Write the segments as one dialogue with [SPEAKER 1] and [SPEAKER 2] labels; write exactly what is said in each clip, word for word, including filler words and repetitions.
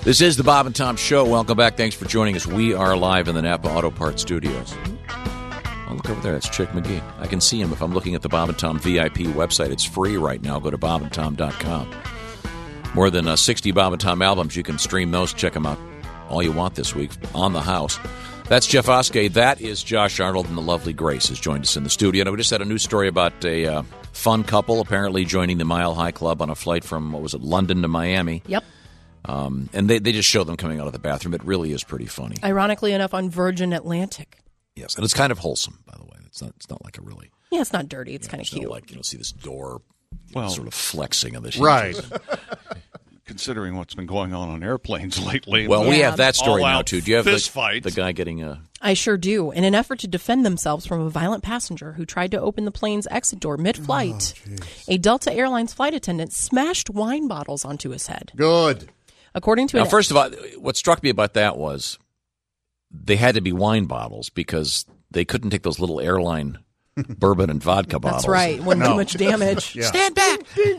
[SPEAKER 1] This is the Bob and Tom Show. Welcome back. Thanks for joining us. We are live in the Napa Auto Parts Studios. Oh, look over there. That's Chick McGee. I can see him if I'm looking at the Bob and Tom V I P website. It's free right now. Go to bob and tom dot com. More than uh, sixty Bob and Tom albums. You can stream those. Check them out all you want this week on the house. That's Jeff Oskey. That is Josh Arnold, and the lovely Grace has joined us in the studio. And we just had a news story about a uh, fun couple apparently joining the Mile High Club on a flight from, what was it, London to Miami.
[SPEAKER 2] Yep.
[SPEAKER 1] Um, and they, they just show them coming out of the bathroom. It really is pretty funny.
[SPEAKER 2] Ironically enough, on Virgin Atlantic.
[SPEAKER 1] Yes, and it's kind of wholesome, by the way. It's not It's not like a really...
[SPEAKER 2] Yeah, it's not dirty. It's
[SPEAKER 1] you know,
[SPEAKER 2] kind of
[SPEAKER 1] cute.
[SPEAKER 2] cute.
[SPEAKER 1] Like, you know, see this door
[SPEAKER 3] well,
[SPEAKER 1] sort of flexing on the
[SPEAKER 3] right.
[SPEAKER 4] Considering what's been going on on airplanes lately.
[SPEAKER 1] Well,
[SPEAKER 2] yeah.
[SPEAKER 1] we have that story now, too. Do you have
[SPEAKER 4] fist
[SPEAKER 1] the,
[SPEAKER 4] fight.
[SPEAKER 1] the guy getting a...
[SPEAKER 2] I sure do. In an effort to defend themselves from a violent passenger who tried to open the plane's exit door mid-flight, oh, a Delta Airlines flight attendant smashed wine bottles onto his head.
[SPEAKER 3] Good.
[SPEAKER 2] According to
[SPEAKER 1] now,
[SPEAKER 2] an...
[SPEAKER 1] first of all, what struck me about that was they had to be wine bottles because they couldn't take those little airline bourbon and vodka bottles.
[SPEAKER 2] That's right. When
[SPEAKER 3] No.
[SPEAKER 2] too much damage.
[SPEAKER 1] Yeah. Stand back.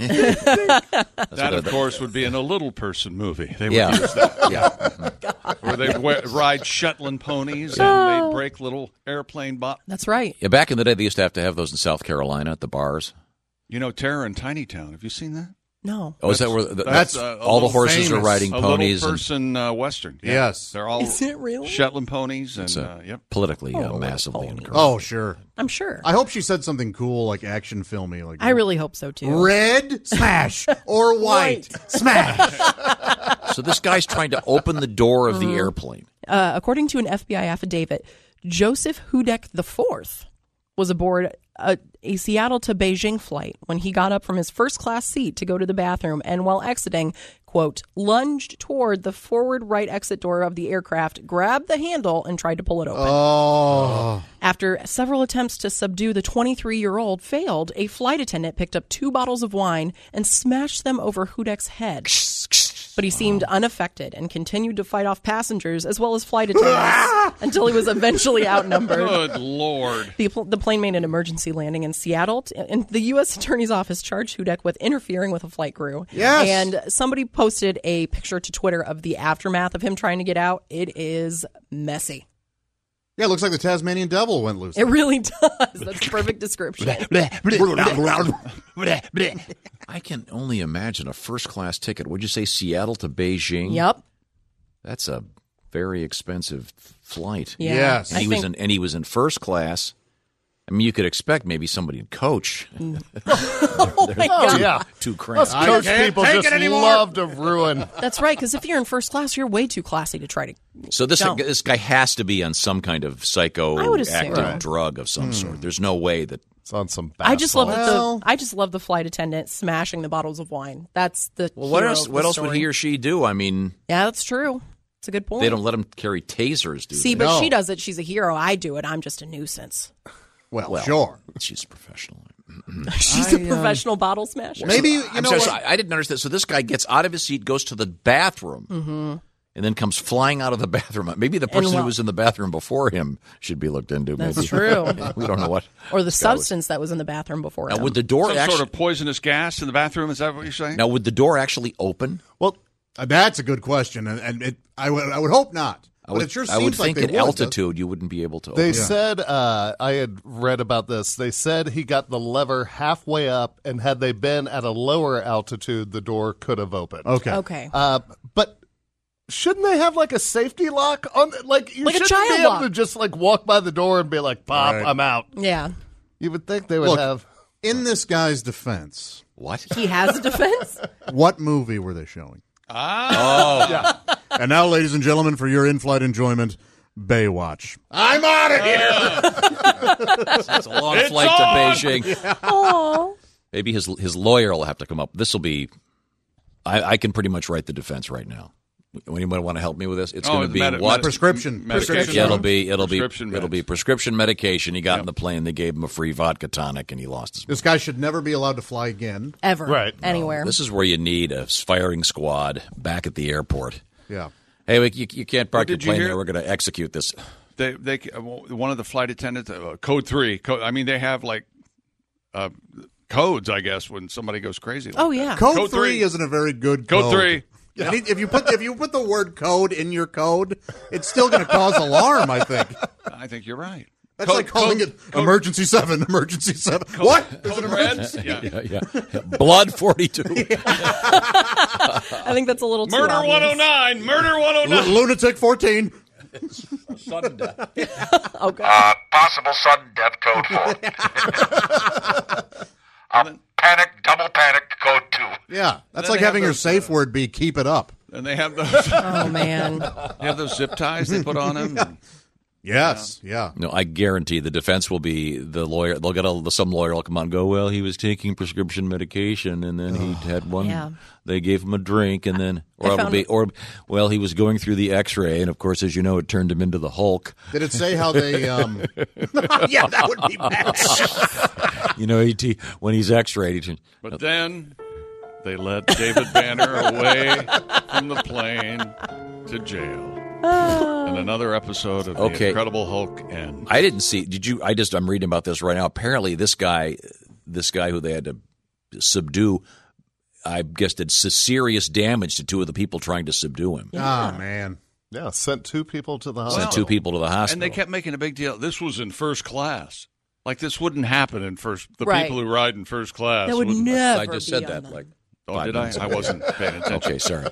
[SPEAKER 4] That, of course, would be in a little person movie. They would
[SPEAKER 1] Yeah.
[SPEAKER 4] use that.
[SPEAKER 1] Yeah.
[SPEAKER 4] Where they wear, ride Shetland ponies and they break little airplane bottles.
[SPEAKER 2] That's right.
[SPEAKER 1] Yeah, back in the day, they used to have to have those in South Carolina at the bars.
[SPEAKER 4] You know, Terror in Tiny Town. Have you seen that?
[SPEAKER 2] No.
[SPEAKER 1] Oh, is that where the,
[SPEAKER 4] That's,
[SPEAKER 1] that's,
[SPEAKER 4] uh, a
[SPEAKER 1] all the
[SPEAKER 4] little
[SPEAKER 1] horses
[SPEAKER 3] famous.
[SPEAKER 1] are riding
[SPEAKER 4] A
[SPEAKER 1] ponies?
[SPEAKER 4] little
[SPEAKER 1] And
[SPEAKER 4] person uh, Western. Yeah.
[SPEAKER 3] Yes.
[SPEAKER 4] They're all
[SPEAKER 2] Is it really?
[SPEAKER 4] Shetland ponies. And,
[SPEAKER 1] it's a
[SPEAKER 4] uh, yep.
[SPEAKER 1] politically uh,
[SPEAKER 2] Oh,
[SPEAKER 1] massively
[SPEAKER 2] pony.
[SPEAKER 1] incorrect.
[SPEAKER 3] Oh, sure.
[SPEAKER 2] I'm sure.
[SPEAKER 3] I hope she said something cool, like action filmy. Like
[SPEAKER 2] I really hope so, too.
[SPEAKER 3] red smash or white smash.
[SPEAKER 1] So this guy's trying to open the door of the airplane.
[SPEAKER 2] Uh, according to an F B I affidavit, Joseph Hudek the Fourth was aboard a, a Seattle to Beijing flight when he got up from his first class seat to go to the bathroom and while exiting, quote, lunged toward the forward right exit door of the aircraft, grabbed the handle, and tried to pull it open.
[SPEAKER 3] Oh.
[SPEAKER 2] After several attempts to subdue the twenty-three-year-old failed, a flight attendant picked up two bottles of wine and smashed them over Hudek's head. But he seemed unaffected and continued to fight off passengers as well as flight attendants until he was eventually outnumbered.
[SPEAKER 4] Good Lord.
[SPEAKER 2] The, the plane made an emergency landing in Seattle, and the U S Attorney's Office charged Hudek with interfering with a flight crew.
[SPEAKER 3] Yes.
[SPEAKER 2] And somebody posted a picture to Twitter of the aftermath of him trying to get out. It is messy.
[SPEAKER 3] Yeah, it looks like the Tasmanian devil went loose.
[SPEAKER 2] It really does. That's a perfect description.
[SPEAKER 1] I can only imagine a first-class ticket. Would you say Seattle to Beijing?
[SPEAKER 2] Yep.
[SPEAKER 1] That's a very expensive flight.
[SPEAKER 2] Yeah.
[SPEAKER 3] Yes.
[SPEAKER 1] And
[SPEAKER 2] I
[SPEAKER 1] he was
[SPEAKER 2] think-
[SPEAKER 1] in, and he was in first class. I mean, you could expect maybe somebody in coach.
[SPEAKER 2] Oh, my God.
[SPEAKER 5] yeah.
[SPEAKER 1] Too cramped.
[SPEAKER 5] Us coach
[SPEAKER 3] can't
[SPEAKER 5] people
[SPEAKER 3] take
[SPEAKER 5] just
[SPEAKER 3] it anymore.
[SPEAKER 5] love to ruin.
[SPEAKER 2] That's right, because if you're in first class, you're way too classy to try to.
[SPEAKER 1] So this
[SPEAKER 2] Don't.
[SPEAKER 1] this guy has to be on some kind of
[SPEAKER 2] I would assume.
[SPEAKER 1] psychoactive
[SPEAKER 2] Right.
[SPEAKER 1] drug of some sort. There's no way that.
[SPEAKER 5] It's on some bath
[SPEAKER 2] I just love
[SPEAKER 5] salts.
[SPEAKER 2] that
[SPEAKER 3] Well-
[SPEAKER 2] the I just love the flight attendant smashing the bottles of wine. That's the
[SPEAKER 1] Well, what
[SPEAKER 2] hero
[SPEAKER 1] else?
[SPEAKER 2] of
[SPEAKER 1] What
[SPEAKER 2] the
[SPEAKER 1] else would
[SPEAKER 2] story.
[SPEAKER 1] he or she do? I mean,
[SPEAKER 2] Yeah, that's true. It's a good point.
[SPEAKER 1] they don't let him carry tasers, do
[SPEAKER 2] See,
[SPEAKER 1] they?
[SPEAKER 2] but
[SPEAKER 3] No.
[SPEAKER 2] she does it. She's a hero. I do it. I'm just a nuisance.
[SPEAKER 3] Well,
[SPEAKER 1] Well,
[SPEAKER 3] sure.
[SPEAKER 1] She's a professional.
[SPEAKER 2] She's a professional bottle smasher.
[SPEAKER 3] Maybe, you
[SPEAKER 1] I'm
[SPEAKER 3] know
[SPEAKER 1] sorry,
[SPEAKER 3] what?
[SPEAKER 1] so I, I didn't understand. So this guy gets out of his seat, goes to the bathroom,
[SPEAKER 2] Mm-hmm.
[SPEAKER 1] and then comes flying out of the bathroom. Maybe the person
[SPEAKER 2] well-
[SPEAKER 1] who was in the bathroom before him should be looked into.
[SPEAKER 2] That's
[SPEAKER 1] maybe.
[SPEAKER 2] true.
[SPEAKER 1] We don't know what.
[SPEAKER 2] Or the
[SPEAKER 1] this guy was-
[SPEAKER 2] substance that was in the bathroom before
[SPEAKER 1] Now,
[SPEAKER 2] him.
[SPEAKER 1] would the door
[SPEAKER 4] Some
[SPEAKER 1] actually?
[SPEAKER 4] sort of poisonous gas in the bathroom. Is that what you're saying?
[SPEAKER 1] Now, would the door actually open?
[SPEAKER 3] Well, uh, that's a good question, and, and it, I would I would hope not.
[SPEAKER 1] I
[SPEAKER 3] But
[SPEAKER 1] would,
[SPEAKER 3] it sure
[SPEAKER 1] I
[SPEAKER 3] seems
[SPEAKER 1] would
[SPEAKER 3] like
[SPEAKER 1] think
[SPEAKER 3] they
[SPEAKER 1] at
[SPEAKER 3] would.
[SPEAKER 1] altitude you wouldn't be able to.
[SPEAKER 5] They
[SPEAKER 1] Open.
[SPEAKER 5] said, uh, I had read about this. They said he got the lever halfway up, and had they been at a lower altitude, the door could have opened.
[SPEAKER 3] Okay.
[SPEAKER 2] okay.
[SPEAKER 5] Uh, but shouldn't they have like a safety lock on? Like you
[SPEAKER 2] Like a
[SPEAKER 5] shouldn't
[SPEAKER 2] child
[SPEAKER 5] be able
[SPEAKER 2] lock.
[SPEAKER 5] to just like walk by the door and be like, "Pop,
[SPEAKER 3] Right.
[SPEAKER 5] I'm out."
[SPEAKER 2] Yeah.
[SPEAKER 5] You would think they would
[SPEAKER 3] Look,
[SPEAKER 5] have.
[SPEAKER 3] in this guy's defense,
[SPEAKER 1] What?
[SPEAKER 2] He has a defense?
[SPEAKER 3] what movie were they showing?
[SPEAKER 4] Ah.
[SPEAKER 1] Oh,
[SPEAKER 3] And now, ladies and gentlemen, for your in-flight enjoyment, Baywatch. I'm out of here.
[SPEAKER 1] it's a long
[SPEAKER 4] It's
[SPEAKER 1] flight
[SPEAKER 4] on!
[SPEAKER 1] to Beijing.
[SPEAKER 2] Oh.
[SPEAKER 1] Maybe his his lawyer will have to come up. This will be. I, I can pretty much write the defense right now. Anyone want to help me with this? It's
[SPEAKER 4] Oh,
[SPEAKER 1] going to
[SPEAKER 4] the
[SPEAKER 1] be
[SPEAKER 4] medi-
[SPEAKER 1] what?
[SPEAKER 4] medi-
[SPEAKER 3] Prescription.
[SPEAKER 4] Medication.
[SPEAKER 3] Prescription.
[SPEAKER 1] Yeah, it'll be it'll be
[SPEAKER 4] Prescription
[SPEAKER 1] it'll
[SPEAKER 4] meds.
[SPEAKER 1] be prescription medication. He got in the plane. They gave him a free vodka tonic, and he lost his.
[SPEAKER 3] This guy should never be allowed to fly again.
[SPEAKER 2] Ever.
[SPEAKER 5] Right.
[SPEAKER 2] Anywhere.
[SPEAKER 1] This is where you need a firing squad back at the airport.
[SPEAKER 3] Yeah.
[SPEAKER 1] Hey, we- you, you can't park your
[SPEAKER 4] did you
[SPEAKER 1] plane
[SPEAKER 4] hear?
[SPEAKER 1] there. We're going to execute this.
[SPEAKER 4] They, they, uh, one of the flight attendants, uh, code three. Code, I mean, they have like uh, codes, I guess, when somebody goes crazy. Like
[SPEAKER 2] Oh,
[SPEAKER 4] that.
[SPEAKER 2] yeah.
[SPEAKER 3] Code,
[SPEAKER 4] Code
[SPEAKER 3] three,
[SPEAKER 4] three.
[SPEAKER 3] isn't a very good
[SPEAKER 4] Code
[SPEAKER 3] code.
[SPEAKER 4] three.
[SPEAKER 3] And if you put if you put the word code in your code, it's still going to cause alarm, I think.
[SPEAKER 4] I think you're right.
[SPEAKER 3] That's
[SPEAKER 4] Code-
[SPEAKER 3] like calling
[SPEAKER 4] code-
[SPEAKER 3] it
[SPEAKER 4] code-
[SPEAKER 3] emergency seven, emergency seven. What? There's an
[SPEAKER 4] Code red?
[SPEAKER 3] emergency.
[SPEAKER 4] Yeah.
[SPEAKER 1] Yeah, yeah. Blood forty-two.
[SPEAKER 2] I think that's a little too
[SPEAKER 4] Murder
[SPEAKER 2] obvious.
[SPEAKER 4] one oh nine. Murder one oh
[SPEAKER 3] L-
[SPEAKER 4] nine.
[SPEAKER 3] lunatic fourteen.
[SPEAKER 1] Sudden death.
[SPEAKER 2] Okay.
[SPEAKER 6] Uh, possible sudden death code four. uh, panic, double panic code two.
[SPEAKER 3] Yeah, that's
[SPEAKER 4] then
[SPEAKER 3] like
[SPEAKER 4] they have
[SPEAKER 3] having your
[SPEAKER 4] those,
[SPEAKER 3] safe word be "keep it up."
[SPEAKER 4] And they have those.
[SPEAKER 2] Oh man.
[SPEAKER 4] They have those zip ties they put on him.
[SPEAKER 3] Yes, yeah.
[SPEAKER 1] No, I guarantee the defense will be the lawyer. They'll get a, some lawyer will come out and go, well, he was taking prescription medication, and then he had one.
[SPEAKER 2] Yeah.
[SPEAKER 1] They gave him a drink, and then, or
[SPEAKER 2] I
[SPEAKER 1] it will
[SPEAKER 2] found-
[SPEAKER 1] be, or well, he was going through the X-ray, and of course, as you know, it turned him into the Hulk.
[SPEAKER 3] Did it say how they? Um... yeah, that would be bad.
[SPEAKER 1] You know, he, he, when he's X-rayed, he,
[SPEAKER 4] But then they let David Banner away from the plane to jail. And another episode of
[SPEAKER 1] Okay.
[SPEAKER 4] The Incredible Hulk ends.
[SPEAKER 1] I didn't see. Did you? I just I'm reading about this right now. Apparently, this guy, this guy who they had to subdue, I guess did s- serious damage to two of the people trying to subdue him.
[SPEAKER 3] Oh man.
[SPEAKER 5] Yeah, sent two people to the hospital.
[SPEAKER 1] Sent two people to the hospital.
[SPEAKER 4] And they kept making a big deal. This was in first class. Like this wouldn't happen in first. The
[SPEAKER 2] Right.
[SPEAKER 4] people who ride in first class.
[SPEAKER 2] That would
[SPEAKER 4] wouldn't-
[SPEAKER 2] never.
[SPEAKER 1] I just
[SPEAKER 2] be
[SPEAKER 1] said
[SPEAKER 2] on
[SPEAKER 1] that
[SPEAKER 2] them.
[SPEAKER 1] like.
[SPEAKER 4] Oh,
[SPEAKER 1] five
[SPEAKER 4] did I?
[SPEAKER 1] minutes
[SPEAKER 4] I
[SPEAKER 1] ago.
[SPEAKER 4] wasn't paying attention.
[SPEAKER 1] Okay, sorry.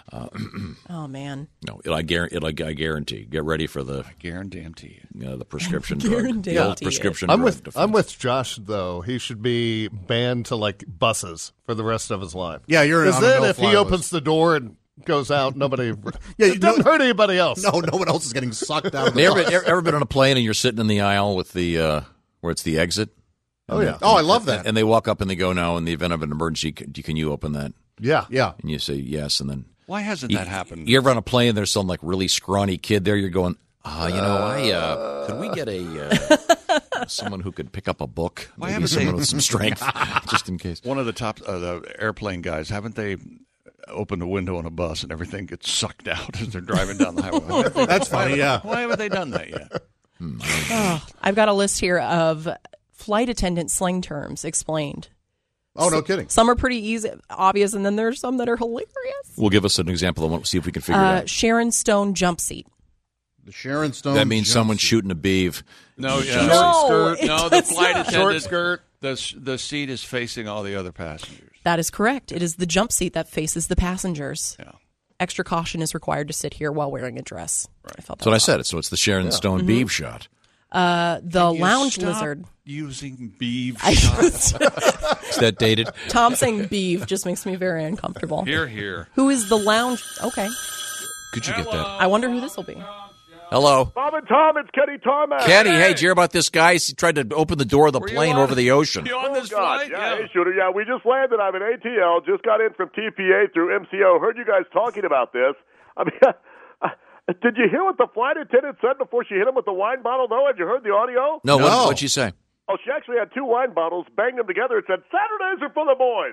[SPEAKER 2] Oh man.
[SPEAKER 1] No, I guarantee. I guarantee. Get ready for the
[SPEAKER 4] Guarantee you.
[SPEAKER 1] uh, the prescription drug.
[SPEAKER 2] Guarantee
[SPEAKER 1] The old
[SPEAKER 2] it.
[SPEAKER 1] prescription
[SPEAKER 5] I'm
[SPEAKER 1] drug
[SPEAKER 5] with
[SPEAKER 1] defense.
[SPEAKER 5] I'm with Josh though. He should be banned to like buses for the rest of his life.
[SPEAKER 3] Yeah, you're
[SPEAKER 5] Because
[SPEAKER 3] on a
[SPEAKER 5] then if
[SPEAKER 3] no-fly
[SPEAKER 5] he
[SPEAKER 3] list.
[SPEAKER 5] opens the door and goes out, nobody.
[SPEAKER 3] Yeah, you
[SPEAKER 5] it doesn't
[SPEAKER 3] know-
[SPEAKER 5] hurt anybody else.
[SPEAKER 3] No, no one else is getting sucked out of the
[SPEAKER 1] You ever,
[SPEAKER 3] bus.
[SPEAKER 1] ever, ever been on a plane and you're sitting in the aisle with the uh, where it's the exit?
[SPEAKER 5] Oh yeah.
[SPEAKER 3] Oh, I love that.
[SPEAKER 1] And they walk up and they go, "Now, in the event of an emergency, can, can you open that?"
[SPEAKER 5] Yeah.
[SPEAKER 3] Yeah.
[SPEAKER 1] And you say yes, and then
[SPEAKER 4] Why hasn't
[SPEAKER 1] you,
[SPEAKER 4] that happened?
[SPEAKER 1] You ever on a plane? There's some like really scrawny kid there. You're going, ah, you know, I uh, could we get a uh, someone who could pick up a book?
[SPEAKER 4] Why
[SPEAKER 1] Maybe
[SPEAKER 4] haven't
[SPEAKER 1] someone
[SPEAKER 4] they-
[SPEAKER 1] with some strength, just in case.
[SPEAKER 4] One of the top uh, the airplane guys, haven't they opened a window on a bus and everything gets sucked out as they're driving down the highway?
[SPEAKER 3] That's funny. Yeah.
[SPEAKER 4] Why haven't they done that yet?
[SPEAKER 2] Oh, I've got a list here of flight attendant slang terms explained.
[SPEAKER 3] Oh, no kidding.
[SPEAKER 2] Some are pretty easy, obvious, and then there's some that are hilarious.
[SPEAKER 1] We'll give us an example and we'll see if we can figure
[SPEAKER 2] Uh,
[SPEAKER 1] it out.
[SPEAKER 2] Sharon Stone jump seat.
[SPEAKER 3] The Sharon Stone.
[SPEAKER 1] That means
[SPEAKER 3] jumpsuit.
[SPEAKER 1] someone's shooting a beeve.
[SPEAKER 4] No, yeah.
[SPEAKER 2] No,
[SPEAKER 4] Short skirt.
[SPEAKER 2] it
[SPEAKER 4] No, the
[SPEAKER 2] does
[SPEAKER 4] flight
[SPEAKER 2] not.
[SPEAKER 4] attendant.
[SPEAKER 5] Short skirt.
[SPEAKER 4] The, the seat is facing all the other passengers.
[SPEAKER 2] That is correct. It is the jump seat that faces the passengers.
[SPEAKER 4] Yeah.
[SPEAKER 2] Extra caution is required to sit here while wearing a dress. Right. I felt that
[SPEAKER 1] That's what I
[SPEAKER 2] was
[SPEAKER 1] said. So it's the Sharon Stone
[SPEAKER 2] Mm-hmm.
[SPEAKER 1] beeve shot.
[SPEAKER 2] Uh, the
[SPEAKER 4] You
[SPEAKER 2] lounge
[SPEAKER 4] stop
[SPEAKER 2] lizard.
[SPEAKER 4] using beeve
[SPEAKER 2] I
[SPEAKER 4] shots.
[SPEAKER 1] Is that dated?
[SPEAKER 2] Tom saying beeve just makes me very uncomfortable.
[SPEAKER 4] Here, here.
[SPEAKER 2] Who is the lounge? Okay.
[SPEAKER 1] Could you get that?
[SPEAKER 2] I wonder who this will be.
[SPEAKER 1] Hello.
[SPEAKER 7] Bob and Tom, it's Kenny Tarmac.
[SPEAKER 1] Kenny, hey, did you hear about this guy? He tried to open the door of the
[SPEAKER 4] Were you
[SPEAKER 1] plane
[SPEAKER 4] on-
[SPEAKER 1] over the ocean.
[SPEAKER 4] You on this
[SPEAKER 7] Oh, God.
[SPEAKER 4] flight?
[SPEAKER 7] Yeah, hey, shooter. Yeah, we just landed. I'm in A T L. Just got in from T P A through M C O. Heard you guys talking about this. I mean, uh, did you hear what the flight attendant said before she hit him with the wine bottle, though? Had you heard the audio?
[SPEAKER 1] No,
[SPEAKER 3] No.
[SPEAKER 1] What, what'd you say?
[SPEAKER 7] Oh, she actually had two wine bottles, banged them together, and said, Saturdays are for the boys.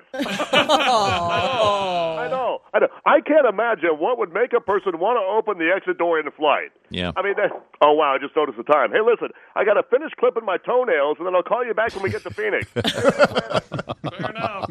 [SPEAKER 7] I know. I know. I can't imagine what would make a person want to open the exit door in a flight.
[SPEAKER 1] Yeah.
[SPEAKER 7] I mean, that, oh, wow, I just noticed the time. Hey, listen, I got to finish clipping my toenails, and then I'll call you back when we get to Phoenix.
[SPEAKER 4] Fair enough.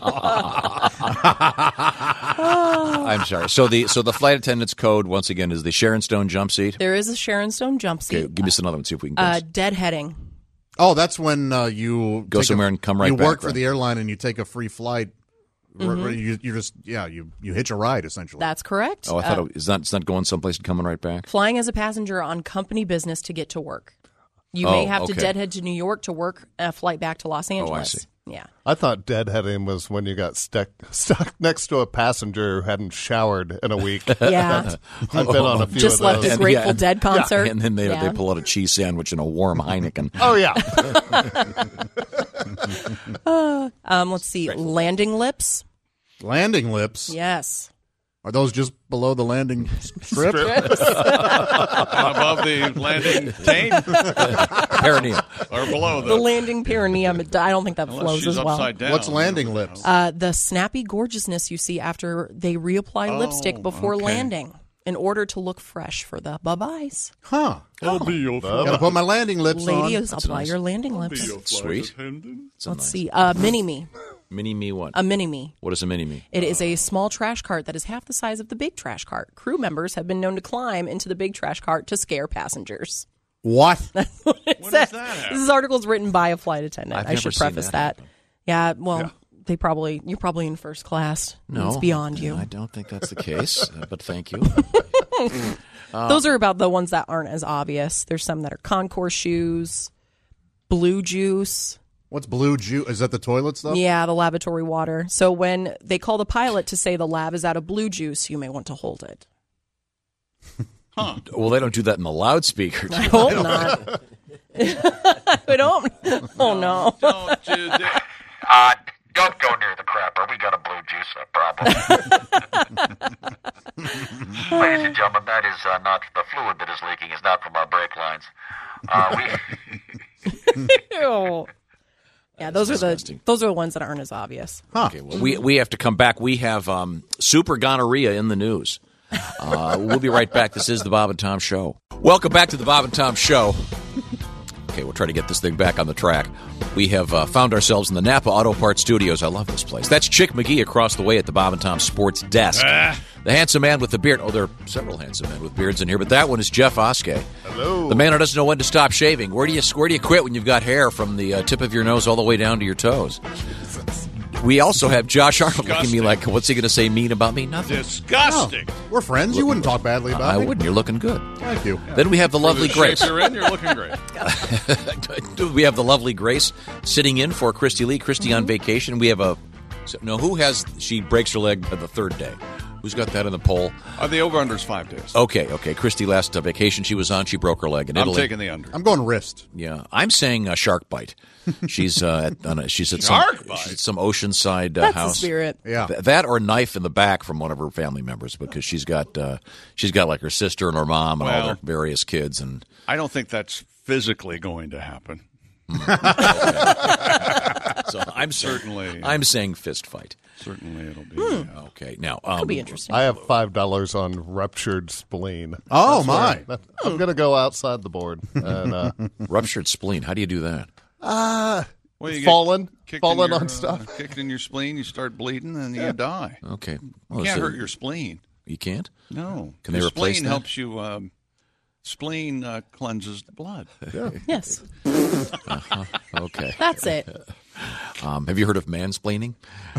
[SPEAKER 1] I'm sorry. So the so the flight attendant's code once again is the Sharon Stone jump seat.
[SPEAKER 2] There is a Sharon Stone jump seat.
[SPEAKER 1] Okay, give me us another one. See if we can
[SPEAKER 2] Uh,
[SPEAKER 1] guess.
[SPEAKER 2] deadheading.
[SPEAKER 3] Oh, that's when uh, you
[SPEAKER 1] Go
[SPEAKER 3] take
[SPEAKER 1] somewhere
[SPEAKER 3] a,
[SPEAKER 1] and come right
[SPEAKER 3] You
[SPEAKER 1] back,
[SPEAKER 3] work for
[SPEAKER 1] right?
[SPEAKER 3] the airline and you take a free flight. R-
[SPEAKER 2] Mm-hmm.
[SPEAKER 3] r- You, you just yeah you you hitch a ride essentially.
[SPEAKER 2] That's correct.
[SPEAKER 1] oh, I thought
[SPEAKER 2] Uh,
[SPEAKER 1] it, it's not it's not going someplace and coming right back.
[SPEAKER 2] flying as a passenger on company business to get to work. You
[SPEAKER 1] Oh,
[SPEAKER 2] may have to
[SPEAKER 1] okay.
[SPEAKER 2] deadhead to New York to work a flight back to Los Angeles.
[SPEAKER 1] see.
[SPEAKER 2] Yeah.
[SPEAKER 5] I thought deadheading was when you got stuck stuck next to a passenger who hadn't showered in a week.
[SPEAKER 2] Yeah.
[SPEAKER 5] I've been on a few
[SPEAKER 2] Just
[SPEAKER 5] of
[SPEAKER 2] left
[SPEAKER 5] those.
[SPEAKER 2] the
[SPEAKER 1] And-
[SPEAKER 2] Grateful
[SPEAKER 1] yeah.
[SPEAKER 2] Dead concert.
[SPEAKER 1] And then they
[SPEAKER 2] Yeah.
[SPEAKER 1] they pull out a cheese sandwich and a warm Heineken.
[SPEAKER 5] Oh yeah.
[SPEAKER 2] Um, let's see. Landing lips.
[SPEAKER 3] Landing lips.
[SPEAKER 2] Yes.
[SPEAKER 3] Are those just below the landing strip?
[SPEAKER 4] Above the landing taint
[SPEAKER 1] Perineum.
[SPEAKER 4] or below
[SPEAKER 2] The
[SPEAKER 4] the.
[SPEAKER 2] landing perineum. it- I don't think that
[SPEAKER 4] Unless
[SPEAKER 2] flows
[SPEAKER 4] she's
[SPEAKER 2] as well.
[SPEAKER 4] upside down.
[SPEAKER 3] What's landing lips?
[SPEAKER 2] Uh, the snappy gorgeousness you see after they reapply
[SPEAKER 4] Oh,
[SPEAKER 2] lipstick before
[SPEAKER 4] okay.
[SPEAKER 2] landing in order to look fresh for the bye-byes.
[SPEAKER 3] Huh.
[SPEAKER 4] I'll be your
[SPEAKER 3] Gotta put my landing lips on.
[SPEAKER 2] Ladies, apply
[SPEAKER 1] nice.
[SPEAKER 2] your landing lips.
[SPEAKER 1] Sweet.
[SPEAKER 2] Let's see. Uh, Mini-Me.
[SPEAKER 1] Mini-me what?
[SPEAKER 2] A mini-me.
[SPEAKER 1] What is a mini-me?
[SPEAKER 2] It is a small trash cart that is half the size of the big trash cart. Crew members have been known to climb into the big trash cart to scare passengers.
[SPEAKER 3] What?
[SPEAKER 2] That's what it
[SPEAKER 4] When
[SPEAKER 2] says.
[SPEAKER 4] does that happen?
[SPEAKER 2] This is article's written by a flight attendant.
[SPEAKER 1] I've
[SPEAKER 2] I
[SPEAKER 1] never
[SPEAKER 2] should
[SPEAKER 1] seen
[SPEAKER 2] preface
[SPEAKER 1] that
[SPEAKER 2] that.
[SPEAKER 1] happen.
[SPEAKER 2] Yeah, well,
[SPEAKER 4] Yeah.
[SPEAKER 2] they probably you're probably in first class.
[SPEAKER 1] No.
[SPEAKER 2] It's beyond you.
[SPEAKER 1] I don't think that's the case, uh, but thank you.
[SPEAKER 2] Those are about the ones that aren't as obvious. There's some that are concourse shoes, blue juice.
[SPEAKER 3] What's blue juice? Is that the toilet stuff?
[SPEAKER 2] Yeah, the lavatory water. So when they call the pilot to say the lab is out of blue juice, you may want to hold it.
[SPEAKER 1] Well, they don't do that in the loudspeaker.
[SPEAKER 2] I hope not. I don't. Oh, no.
[SPEAKER 4] Don't do that.
[SPEAKER 6] Uh, don't go near the crapper. We got a blue juice uh, problem. Ladies and gentlemen, that is uh, not the fluid that is leaking. Is not from our brake lines. Uh, we.
[SPEAKER 2] Ew. Yeah, those are
[SPEAKER 1] disgusting.
[SPEAKER 2] the those are the ones that aren't as obvious.
[SPEAKER 1] Okay, well, we we have to come back. We have um, super gonorrhea in the news. Uh, we'll be right back. This is the Bob and Tom Show. Welcome back to the Bob and Tom Show. Okay, we'll try to get this thing back on the track. We have uh, found ourselves in the Napa Auto Parts Studios. I love this place. That's Chick McGee across the way at the Bob and Tom Sports Desk.
[SPEAKER 4] Ah.
[SPEAKER 1] The handsome man with the beard. Oh, there are several handsome men with beards in here, but that one is Jeff Oskey.
[SPEAKER 5] Hello.
[SPEAKER 1] The man who doesn't know when to stop shaving. Where do you where do you quit when you've got hair from the uh, tip of your nose all the way down to your toes? We also have Josh Arnold looking at me like, what's he going to say mean about me? Nothing.
[SPEAKER 4] Disgusting.
[SPEAKER 3] We're friends. You wouldn't talk badly about
[SPEAKER 1] I
[SPEAKER 3] me.
[SPEAKER 1] wouldn't. You're looking good.
[SPEAKER 3] Thank you.
[SPEAKER 1] Then we have the lovely
[SPEAKER 4] The
[SPEAKER 1] Grace.
[SPEAKER 4] shape you're in, you're looking great.
[SPEAKER 1] We have the lovely Grace sitting in for Christy Lee. Christy on vacation. We have a so, no. Who has she breaks her leg the third day? Who's got that in the poll?
[SPEAKER 4] Uh, the over under is five days.
[SPEAKER 1] Okay, okay. Christy last uh, vacation she was on, she broke her leg in
[SPEAKER 4] I'm
[SPEAKER 1] Italy.
[SPEAKER 4] taking the under.
[SPEAKER 3] I'm going wrist.
[SPEAKER 1] Yeah, I'm saying a shark bite. She's uh, at, on a, she's at
[SPEAKER 4] Shark
[SPEAKER 1] some
[SPEAKER 4] bite?
[SPEAKER 1] she's at some oceanside uh,
[SPEAKER 2] That's
[SPEAKER 1] house.
[SPEAKER 2] the spirit.
[SPEAKER 3] Yeah.
[SPEAKER 1] Th- that or knife in the back from one of her family members because she's got uh, she's got like her sister and her mom and all
[SPEAKER 4] Well-
[SPEAKER 1] their various kids and
[SPEAKER 4] I don't think that's physically going to happen.
[SPEAKER 1] so I'm saying-
[SPEAKER 4] Certainly.
[SPEAKER 1] I'm saying fist fight.
[SPEAKER 4] Certainly it'll be.
[SPEAKER 2] Hmm.
[SPEAKER 4] uh,
[SPEAKER 1] Okay, now um,
[SPEAKER 2] Could be interesting.
[SPEAKER 5] I have five dollars on ruptured spleen.
[SPEAKER 3] Oh,
[SPEAKER 5] That's
[SPEAKER 3] my.
[SPEAKER 5] where- I'm going to go outside the board. And, uh,
[SPEAKER 1] ruptured spleen. How do you do that?
[SPEAKER 5] uh,
[SPEAKER 4] well, you get
[SPEAKER 5] fallen,
[SPEAKER 4] kicked in
[SPEAKER 5] fallen
[SPEAKER 4] your,
[SPEAKER 5] on
[SPEAKER 4] uh,
[SPEAKER 5] stuff.
[SPEAKER 4] kicked in your spleen, you start bleeding, and you die.
[SPEAKER 1] Okay, well,
[SPEAKER 4] You can't
[SPEAKER 1] so-
[SPEAKER 4] hurt your spleen.
[SPEAKER 1] You can't.
[SPEAKER 4] No.
[SPEAKER 1] Can they
[SPEAKER 4] your
[SPEAKER 1] replace
[SPEAKER 4] spleen
[SPEAKER 1] that?
[SPEAKER 4] helps you. Um, spleen uh, cleanses the blood.
[SPEAKER 2] Yes,
[SPEAKER 1] Okay.
[SPEAKER 2] that's it.
[SPEAKER 1] Um, have you heard of mansplaining?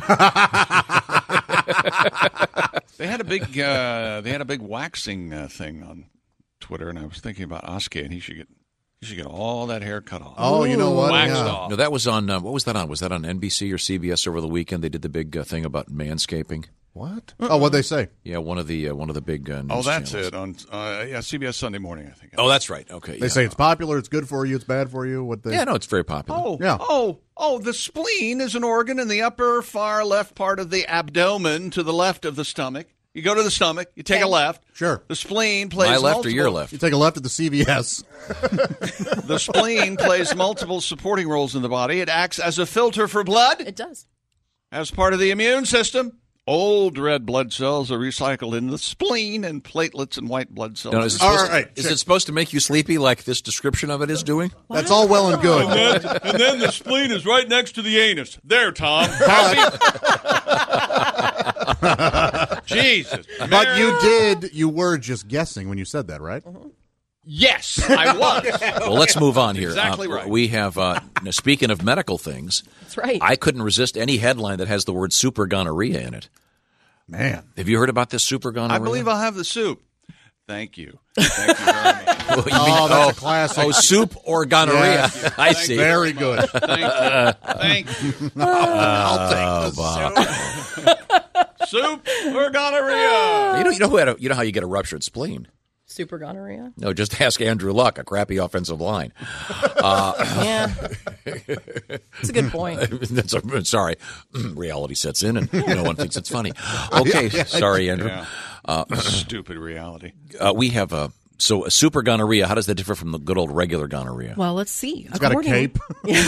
[SPEAKER 4] They had a big. Uh, they had a big waxing uh, thing on Twitter, and I was thinking about Oskey, and he should get. He should get all that hair cut off.
[SPEAKER 3] Oh, you know what?
[SPEAKER 4] Waxed
[SPEAKER 3] Yeah.
[SPEAKER 4] off.
[SPEAKER 1] No, that was on. Uh, what was that on? Was that on N B C or C B S over the weekend? They did the big uh, thing about manscaping.
[SPEAKER 5] What?
[SPEAKER 3] Oh, what'd they say?
[SPEAKER 1] Yeah, one of the uh, one of the big uh, news
[SPEAKER 4] Oh, that's
[SPEAKER 1] channels.
[SPEAKER 4] it on uh, yeah C B S Sunday Morning, I think.
[SPEAKER 1] Oh, that's right. Okay,
[SPEAKER 3] They
[SPEAKER 1] yeah.
[SPEAKER 3] say it's popular, it's good for you, it's bad for you. What they?
[SPEAKER 1] Yeah, no, it's very popular.
[SPEAKER 4] Oh,
[SPEAKER 3] Yeah.
[SPEAKER 4] oh, oh! The spleen is an organ in the upper far left part of the abdomen, to the left of the stomach. You go to the stomach, you take a left.
[SPEAKER 3] Sure.
[SPEAKER 4] The spleen plays
[SPEAKER 1] My left
[SPEAKER 4] multiple,
[SPEAKER 1] or your left?
[SPEAKER 3] You take a left at the C V S.
[SPEAKER 4] The spleen plays multiple supporting roles in the body. It acts as a filter for blood,
[SPEAKER 2] It does.
[SPEAKER 4] as part of the immune system. Old red blood cells are recycled in the spleen, and platelets and white blood cells.
[SPEAKER 1] No, is it
[SPEAKER 3] All
[SPEAKER 1] supposed,
[SPEAKER 3] right,
[SPEAKER 1] is
[SPEAKER 3] check.
[SPEAKER 1] it supposed to make you sleepy like this description of it is doing?
[SPEAKER 3] That's all well and good.
[SPEAKER 4] and then the spleen is right next to the anus. There, Tom. Jesus.
[SPEAKER 3] But you did, you were just guessing when you said that, right?
[SPEAKER 4] Yes, I was.
[SPEAKER 1] Well, let's move on here.
[SPEAKER 4] Exactly
[SPEAKER 1] Uh,
[SPEAKER 4] right.
[SPEAKER 1] We have, uh, now, speaking of medical things,
[SPEAKER 2] That's right.
[SPEAKER 1] I couldn't resist any headline that has the word super gonorrhea in it.
[SPEAKER 3] Man.
[SPEAKER 1] Have you heard about this super gonorrhea?
[SPEAKER 4] I believe I'll have the soup. Thank you. Thank you very much.
[SPEAKER 1] Oh, you mean-
[SPEAKER 3] Oh, that's
[SPEAKER 1] oh,
[SPEAKER 3] a classic.
[SPEAKER 1] oh, soup or gonorrhea.
[SPEAKER 3] Yes.
[SPEAKER 1] I see.
[SPEAKER 3] Very good.
[SPEAKER 4] Thank you. Thank you.
[SPEAKER 3] I'll take the soup.
[SPEAKER 4] Soup or gonorrhea?
[SPEAKER 1] You know, you know, who had a, you know how you get a ruptured spleen?
[SPEAKER 2] Super gonorrhea.
[SPEAKER 1] No, just ask Andrew Luck, a crappy offensive line.
[SPEAKER 2] Yeah, it's a good point.
[SPEAKER 1] That's a, sorry, reality sets in, and no one thinks it's funny. Okay, sorry, Andrew.
[SPEAKER 4] Yeah.
[SPEAKER 1] Uh,
[SPEAKER 4] Stupid reality.
[SPEAKER 1] uh, we have a so a super gonorrhea. How does that differ from the good old regular gonorrhea?
[SPEAKER 2] Well, let's see.
[SPEAKER 3] It's got a cape.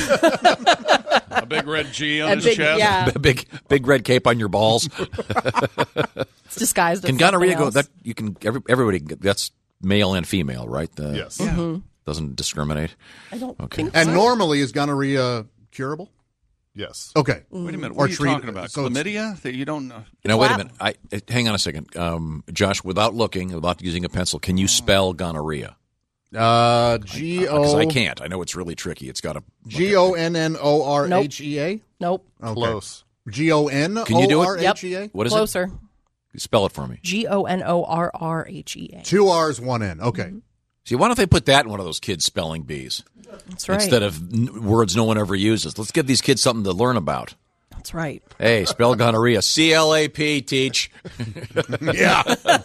[SPEAKER 4] A big red G on
[SPEAKER 2] A
[SPEAKER 4] his
[SPEAKER 2] big,
[SPEAKER 4] chest.
[SPEAKER 2] yeah,
[SPEAKER 1] big big red cape on your balls.
[SPEAKER 2] it's disguised. as
[SPEAKER 1] Can gonorrhea
[SPEAKER 2] something
[SPEAKER 1] go?
[SPEAKER 2] else.
[SPEAKER 1] That you can. Every, everybody. That's male and female, right? The-
[SPEAKER 5] Yes.
[SPEAKER 1] Doesn't discriminate.
[SPEAKER 2] I don't
[SPEAKER 1] Okay.
[SPEAKER 2] think
[SPEAKER 3] And
[SPEAKER 2] so.
[SPEAKER 3] normally, is gonorrhea curable?
[SPEAKER 5] Yes.
[SPEAKER 3] Okay.
[SPEAKER 4] Wait a minute.
[SPEAKER 3] Or
[SPEAKER 4] What are you
[SPEAKER 3] treat-
[SPEAKER 4] talking about?
[SPEAKER 3] so it's-
[SPEAKER 4] Chlamydia that you don't know?
[SPEAKER 1] You know, wait a
[SPEAKER 2] Flap.
[SPEAKER 1] minute. I uh, hang on a second, um, Josh. Without looking, without using a pencil, can you spell gonorrhea?
[SPEAKER 3] Uh, G
[SPEAKER 1] Because
[SPEAKER 3] O
[SPEAKER 1] I can't. I know it's really tricky. It's got a
[SPEAKER 3] G O N N O R H E A.
[SPEAKER 2] Nope.
[SPEAKER 3] Okay.
[SPEAKER 5] Close.
[SPEAKER 3] G O N
[SPEAKER 1] Can you do
[SPEAKER 3] O
[SPEAKER 1] it?
[SPEAKER 3] R H E A.
[SPEAKER 1] What is
[SPEAKER 2] Closer.
[SPEAKER 1] it? Spell it for me.
[SPEAKER 2] G O N O R R H E A.
[SPEAKER 3] Two R's, one N. Okay.
[SPEAKER 1] See, why don't they put that in one of those kids' spelling bees
[SPEAKER 2] That's right.
[SPEAKER 1] instead of n- words no one ever uses? Let's give these kids something to learn about.
[SPEAKER 2] That's right.
[SPEAKER 1] Hey, spell gonorrhea. C L A P, teach.
[SPEAKER 3] Yeah.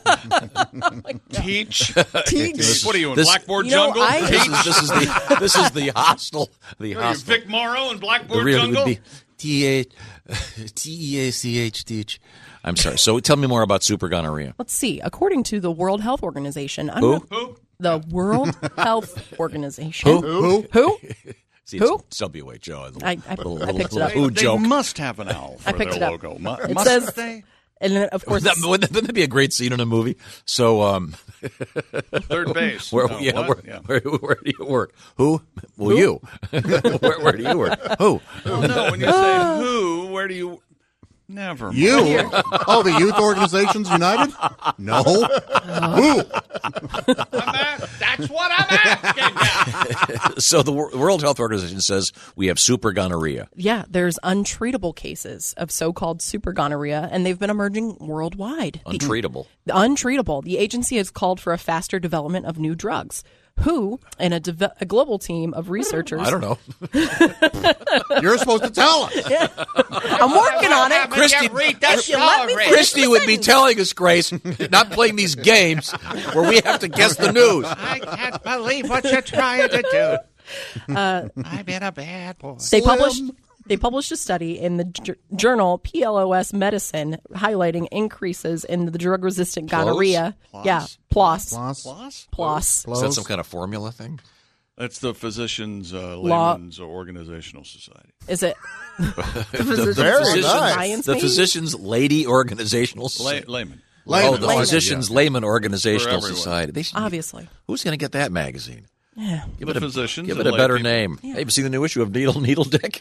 [SPEAKER 4] Teach.
[SPEAKER 2] Teach.
[SPEAKER 4] What are you in
[SPEAKER 1] This-
[SPEAKER 4] Blackboard
[SPEAKER 2] You know,
[SPEAKER 4] Jungle?
[SPEAKER 2] I-
[SPEAKER 1] This is, this is the this is the hostile the
[SPEAKER 4] Are you
[SPEAKER 1] hostile.
[SPEAKER 4] Vic Morrow in
[SPEAKER 1] The
[SPEAKER 4] Blackboard
[SPEAKER 1] real
[SPEAKER 4] Jungle?
[SPEAKER 1] would be T A T E A C H teach. I'm sorry. So tell me more about super gonorrhea.
[SPEAKER 2] Let's see. According to the World Health Organization, I'm
[SPEAKER 1] Who?
[SPEAKER 2] not-
[SPEAKER 4] Who?
[SPEAKER 2] the World Health Organization.
[SPEAKER 1] Who?
[SPEAKER 3] Who?
[SPEAKER 2] Who?
[SPEAKER 1] See,
[SPEAKER 2] Who?
[SPEAKER 1] It's W H O.
[SPEAKER 2] I- I- I picked it up.
[SPEAKER 1] Who
[SPEAKER 4] They
[SPEAKER 1] joke?
[SPEAKER 4] must have an owl for
[SPEAKER 2] I picked
[SPEAKER 4] their
[SPEAKER 2] it up.
[SPEAKER 4] logo. Mu-
[SPEAKER 2] It
[SPEAKER 4] must
[SPEAKER 2] says-
[SPEAKER 4] they?
[SPEAKER 2] And then, of course,
[SPEAKER 1] That, wouldn't that be a great scene in a movie? So, um,
[SPEAKER 4] Third base.
[SPEAKER 1] where,
[SPEAKER 4] No,
[SPEAKER 1] yeah,
[SPEAKER 4] what?
[SPEAKER 1] where, Where, where do you work? Who? Well, you. where, where do you work? Who?
[SPEAKER 4] Well, no, when you say who, where do you... Never mind.
[SPEAKER 3] You? Oh, the Youth Organizations United? No. Who?
[SPEAKER 4] I'm a- that's what I'm asking.
[SPEAKER 1] So the Wor- World Health Organization says we have super gonorrhea.
[SPEAKER 2] yeah, there's untreatable cases of so-called super gonorrhea, and they've been emerging worldwide. The-
[SPEAKER 1] Untreatable.
[SPEAKER 2] untreatable. The agency has called for a faster development of new drugs. Who and a, deve- a global team of researchers.
[SPEAKER 1] I don't know.
[SPEAKER 3] You're supposed to tell us.
[SPEAKER 2] I'm working on it.
[SPEAKER 1] Christy,
[SPEAKER 2] If you let me finish
[SPEAKER 1] Christy
[SPEAKER 2] the
[SPEAKER 1] would be
[SPEAKER 2] sentence.
[SPEAKER 1] telling us, Grace, not playing these games where we have to guess the news.
[SPEAKER 8] I can't believe what you're trying to do. I've been a bad boy.
[SPEAKER 2] They published they published a study in the j- journal P L O S Medicine highlighting increases in the drug-resistant gonorrhea.
[SPEAKER 4] Plus?
[SPEAKER 2] Yeah, plus,
[SPEAKER 3] Plus.
[SPEAKER 4] Plus?
[SPEAKER 2] plus.
[SPEAKER 1] Is that some kind of formula thing?
[SPEAKER 4] That's the Physicians uh,
[SPEAKER 2] Law-
[SPEAKER 4] Layman's Organizational Society.
[SPEAKER 2] Is it the,
[SPEAKER 1] The,
[SPEAKER 2] physician-
[SPEAKER 5] Very
[SPEAKER 1] physicians,
[SPEAKER 5] nice.
[SPEAKER 2] science
[SPEAKER 1] the
[SPEAKER 2] maybe?
[SPEAKER 1] Physicians Lady Organizational
[SPEAKER 4] Lay-
[SPEAKER 1] Society.
[SPEAKER 4] layman.
[SPEAKER 1] Oh,
[SPEAKER 3] Layman.
[SPEAKER 1] the
[SPEAKER 2] Layman.
[SPEAKER 1] Physicians Layman Organizational
[SPEAKER 4] For everyone.
[SPEAKER 1] Society. They should,
[SPEAKER 2] Obviously.
[SPEAKER 1] who's going to get that magazine?
[SPEAKER 2] Yeah.
[SPEAKER 1] Give
[SPEAKER 4] The
[SPEAKER 1] it a,
[SPEAKER 4] physicians
[SPEAKER 1] give
[SPEAKER 4] and
[SPEAKER 1] it a
[SPEAKER 4] lay
[SPEAKER 1] better
[SPEAKER 4] people.
[SPEAKER 1] name. Hey, have you seen the new issue of Needle Needle Dick?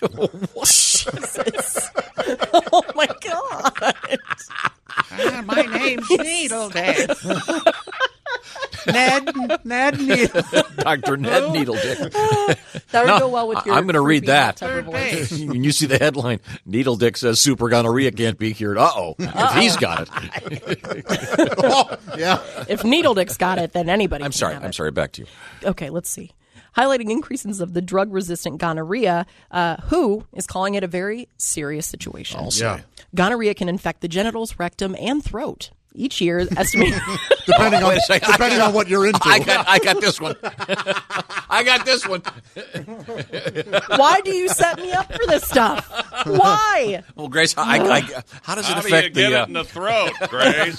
[SPEAKER 2] Oh my god.
[SPEAKER 8] Ah, my name's Needle Dick. Ned, Ned Needle.
[SPEAKER 1] Doctor Ned Needle Dick.
[SPEAKER 2] That would
[SPEAKER 1] No,
[SPEAKER 2] go well with your
[SPEAKER 1] I'm going to read
[SPEAKER 2] creepy
[SPEAKER 1] that.
[SPEAKER 2] hot tubber voice.
[SPEAKER 1] When you see the headline, Needle Dick says super gonorrhea can't be cured. Uh-oh. If he's got it.
[SPEAKER 3] Oh, yeah.
[SPEAKER 2] If Needle Dick's got it, then anybody
[SPEAKER 1] I'm
[SPEAKER 2] can
[SPEAKER 1] sorry.
[SPEAKER 2] have
[SPEAKER 1] I'm
[SPEAKER 2] it.
[SPEAKER 1] sorry. Back to you.
[SPEAKER 2] Okay, let's see. Highlighting increases of the drug-resistant gonorrhea, uh, W H O is calling it a very serious situation.
[SPEAKER 3] Yeah.
[SPEAKER 2] Gonorrhea can infect the genitals, rectum, and throat. Each year, estimated.
[SPEAKER 3] Depending on
[SPEAKER 1] Wait a second.
[SPEAKER 3] depending on what you're into.
[SPEAKER 1] I got, I got this one. I got this one.
[SPEAKER 2] Why do you set me up for this stuff? Why?
[SPEAKER 1] Well, Grace, I, I, I, how does it
[SPEAKER 4] How do you
[SPEAKER 1] affect
[SPEAKER 4] get
[SPEAKER 1] the?
[SPEAKER 4] it
[SPEAKER 1] Uh,
[SPEAKER 4] in the throat, Grace?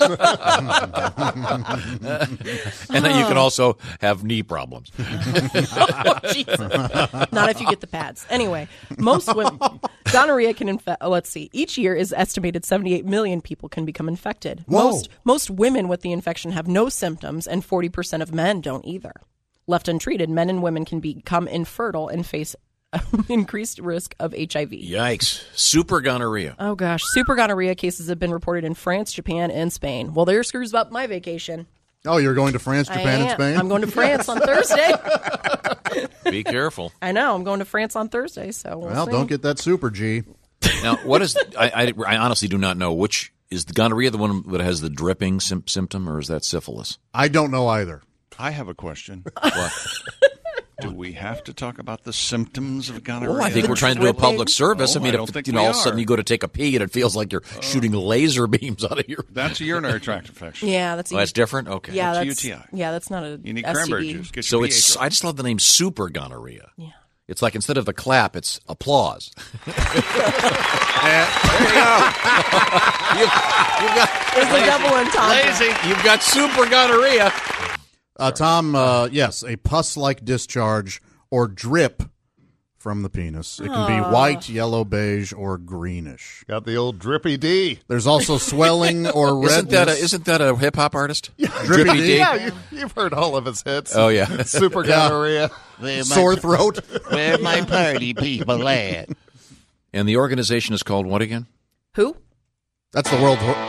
[SPEAKER 1] and then you can also have knee problems.
[SPEAKER 2] Oh, Jesus. Not if you get the pads. Anyway, most women, gonorrhea can infect. Oh, let's see. Each year is estimated seventy-eight million people can become infected.
[SPEAKER 3] Whoa.
[SPEAKER 2] Most most women with the infection have no symptoms, and forty percent of men don't either. Left untreated, men and women can become infertile and face increased risk of H I V.
[SPEAKER 1] Yikes! Super gonorrhea.
[SPEAKER 2] Oh gosh, super gonorrhea cases have been reported in France, Japan, and Spain. Well, there screws up my vacation.
[SPEAKER 3] Oh, you're going to France,
[SPEAKER 2] I
[SPEAKER 3] Japan, and
[SPEAKER 2] am.
[SPEAKER 3] Spain?
[SPEAKER 2] I'm going to France on Thursday.
[SPEAKER 1] Be careful.
[SPEAKER 2] I know. I'm going to France on Thursday. So we'll,
[SPEAKER 3] Well,
[SPEAKER 2] see.
[SPEAKER 3] don't get that super G.
[SPEAKER 1] Now, what is? I, I, I honestly do not know which is the gonorrhea the one that has the dripping sim- symptom, or is that syphilis?
[SPEAKER 3] I don't know either.
[SPEAKER 4] I have a question.
[SPEAKER 1] What?
[SPEAKER 4] Do we have to talk about the symptoms of gonorrhea?
[SPEAKER 1] Oh, I think we're trying to do a public service.
[SPEAKER 4] Oh,
[SPEAKER 1] I mean,
[SPEAKER 4] I don't
[SPEAKER 1] if
[SPEAKER 4] think
[SPEAKER 1] you know,
[SPEAKER 4] we
[SPEAKER 1] all of a sudden
[SPEAKER 4] are.
[SPEAKER 1] you go to take a pee and it feels like you're shooting laser beams out of your.
[SPEAKER 4] That's a urinary tract infection.
[SPEAKER 2] Yeah, that's a
[SPEAKER 1] Oh, that's different. Okay.
[SPEAKER 2] Yeah,
[SPEAKER 4] That's a
[SPEAKER 2] that's
[SPEAKER 4] U T I.
[SPEAKER 2] Yeah, that's not a
[SPEAKER 4] You need
[SPEAKER 2] S T D.
[SPEAKER 4] cranberry juice. Get
[SPEAKER 1] So
[SPEAKER 4] your
[SPEAKER 1] it's.
[SPEAKER 4] pH up.
[SPEAKER 1] I just love the name super gonorrhea.
[SPEAKER 2] Yeah.
[SPEAKER 1] It's like instead of the clap, it's applause.
[SPEAKER 2] It's a double entendre.
[SPEAKER 1] You've got super gonorrhea.
[SPEAKER 3] Uh, Tom, uh, yes, a pus-like discharge or drip from the penis. It can be white, yellow, beige, or greenish.
[SPEAKER 5] Got the old drippy D.
[SPEAKER 3] There's also swelling or redness.
[SPEAKER 1] Isn't that a, isn't that a hip hop artist?
[SPEAKER 3] Drippy D?
[SPEAKER 5] Yeah, you, you've heard all of his hits.
[SPEAKER 1] Oh yeah.
[SPEAKER 5] Super gonorrhea.
[SPEAKER 8] Where my,
[SPEAKER 3] Sore throat?
[SPEAKER 8] where my party people at?
[SPEAKER 1] And the organization is called what again?
[SPEAKER 2] Who?
[SPEAKER 3] That's the World. Ho-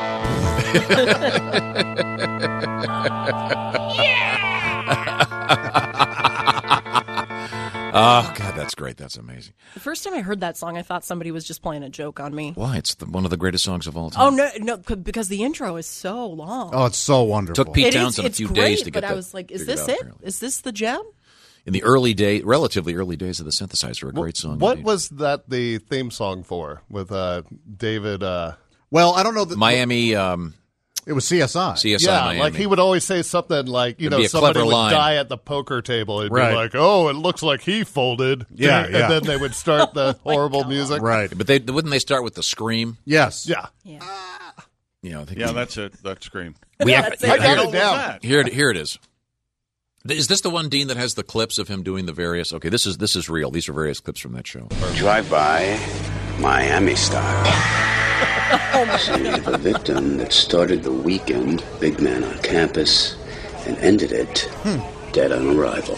[SPEAKER 1] Oh, God, that's great. That's amazing.
[SPEAKER 2] The first time I heard that song, I thought somebody was just playing a joke on me.
[SPEAKER 1] Why? It's the, one of the greatest songs of all time.
[SPEAKER 2] Oh, no, no, c- because the intro is so long.
[SPEAKER 3] oh, it's so wonderful.
[SPEAKER 1] Took Pete
[SPEAKER 2] It is-
[SPEAKER 1] Townsend a
[SPEAKER 2] it's
[SPEAKER 1] few
[SPEAKER 2] great,
[SPEAKER 1] days to get
[SPEAKER 2] but
[SPEAKER 1] that
[SPEAKER 2] I was like, is
[SPEAKER 1] figured
[SPEAKER 2] this
[SPEAKER 1] out,
[SPEAKER 2] it?
[SPEAKER 1] apparently.
[SPEAKER 2] Is this the gem?
[SPEAKER 1] In the early day, relatively early days of the synthesizer, a great song.
[SPEAKER 5] What
[SPEAKER 1] indeed.
[SPEAKER 5] was that the theme song for with uh, David? Uh,
[SPEAKER 3] Well, I don't know. That,
[SPEAKER 1] Miami um,
[SPEAKER 3] It was C S I.
[SPEAKER 1] C S I
[SPEAKER 5] yeah,
[SPEAKER 1] Miami?
[SPEAKER 5] like he would always say something like, you
[SPEAKER 1] It'd be
[SPEAKER 5] know,
[SPEAKER 1] a
[SPEAKER 5] somebody
[SPEAKER 1] clever
[SPEAKER 5] would
[SPEAKER 1] line.
[SPEAKER 5] die at the poker table. It'd
[SPEAKER 3] Right.
[SPEAKER 5] be like, oh, it looks like he folded.
[SPEAKER 3] Yeah,
[SPEAKER 5] and
[SPEAKER 3] yeah.
[SPEAKER 5] then they would start the horrible music.
[SPEAKER 3] Right.
[SPEAKER 1] But they wouldn't they start with the scream?
[SPEAKER 3] Yes.
[SPEAKER 5] Yeah.
[SPEAKER 2] Yeah.
[SPEAKER 1] You know, I think
[SPEAKER 4] Yeah,
[SPEAKER 1] we-
[SPEAKER 4] that's it. That scream.
[SPEAKER 1] we have,
[SPEAKER 2] That's
[SPEAKER 1] here,
[SPEAKER 2] it.
[SPEAKER 5] I got
[SPEAKER 1] here-
[SPEAKER 5] it down.
[SPEAKER 4] That?
[SPEAKER 1] here, here it is. Is this the one, Dean, that has the clips of him doing the various? Okay, this is this is real. These are various clips from that show.
[SPEAKER 9] Drive-by Miami style. See, the victim that started the weekend, big man on campus, and ended it dead on arrival.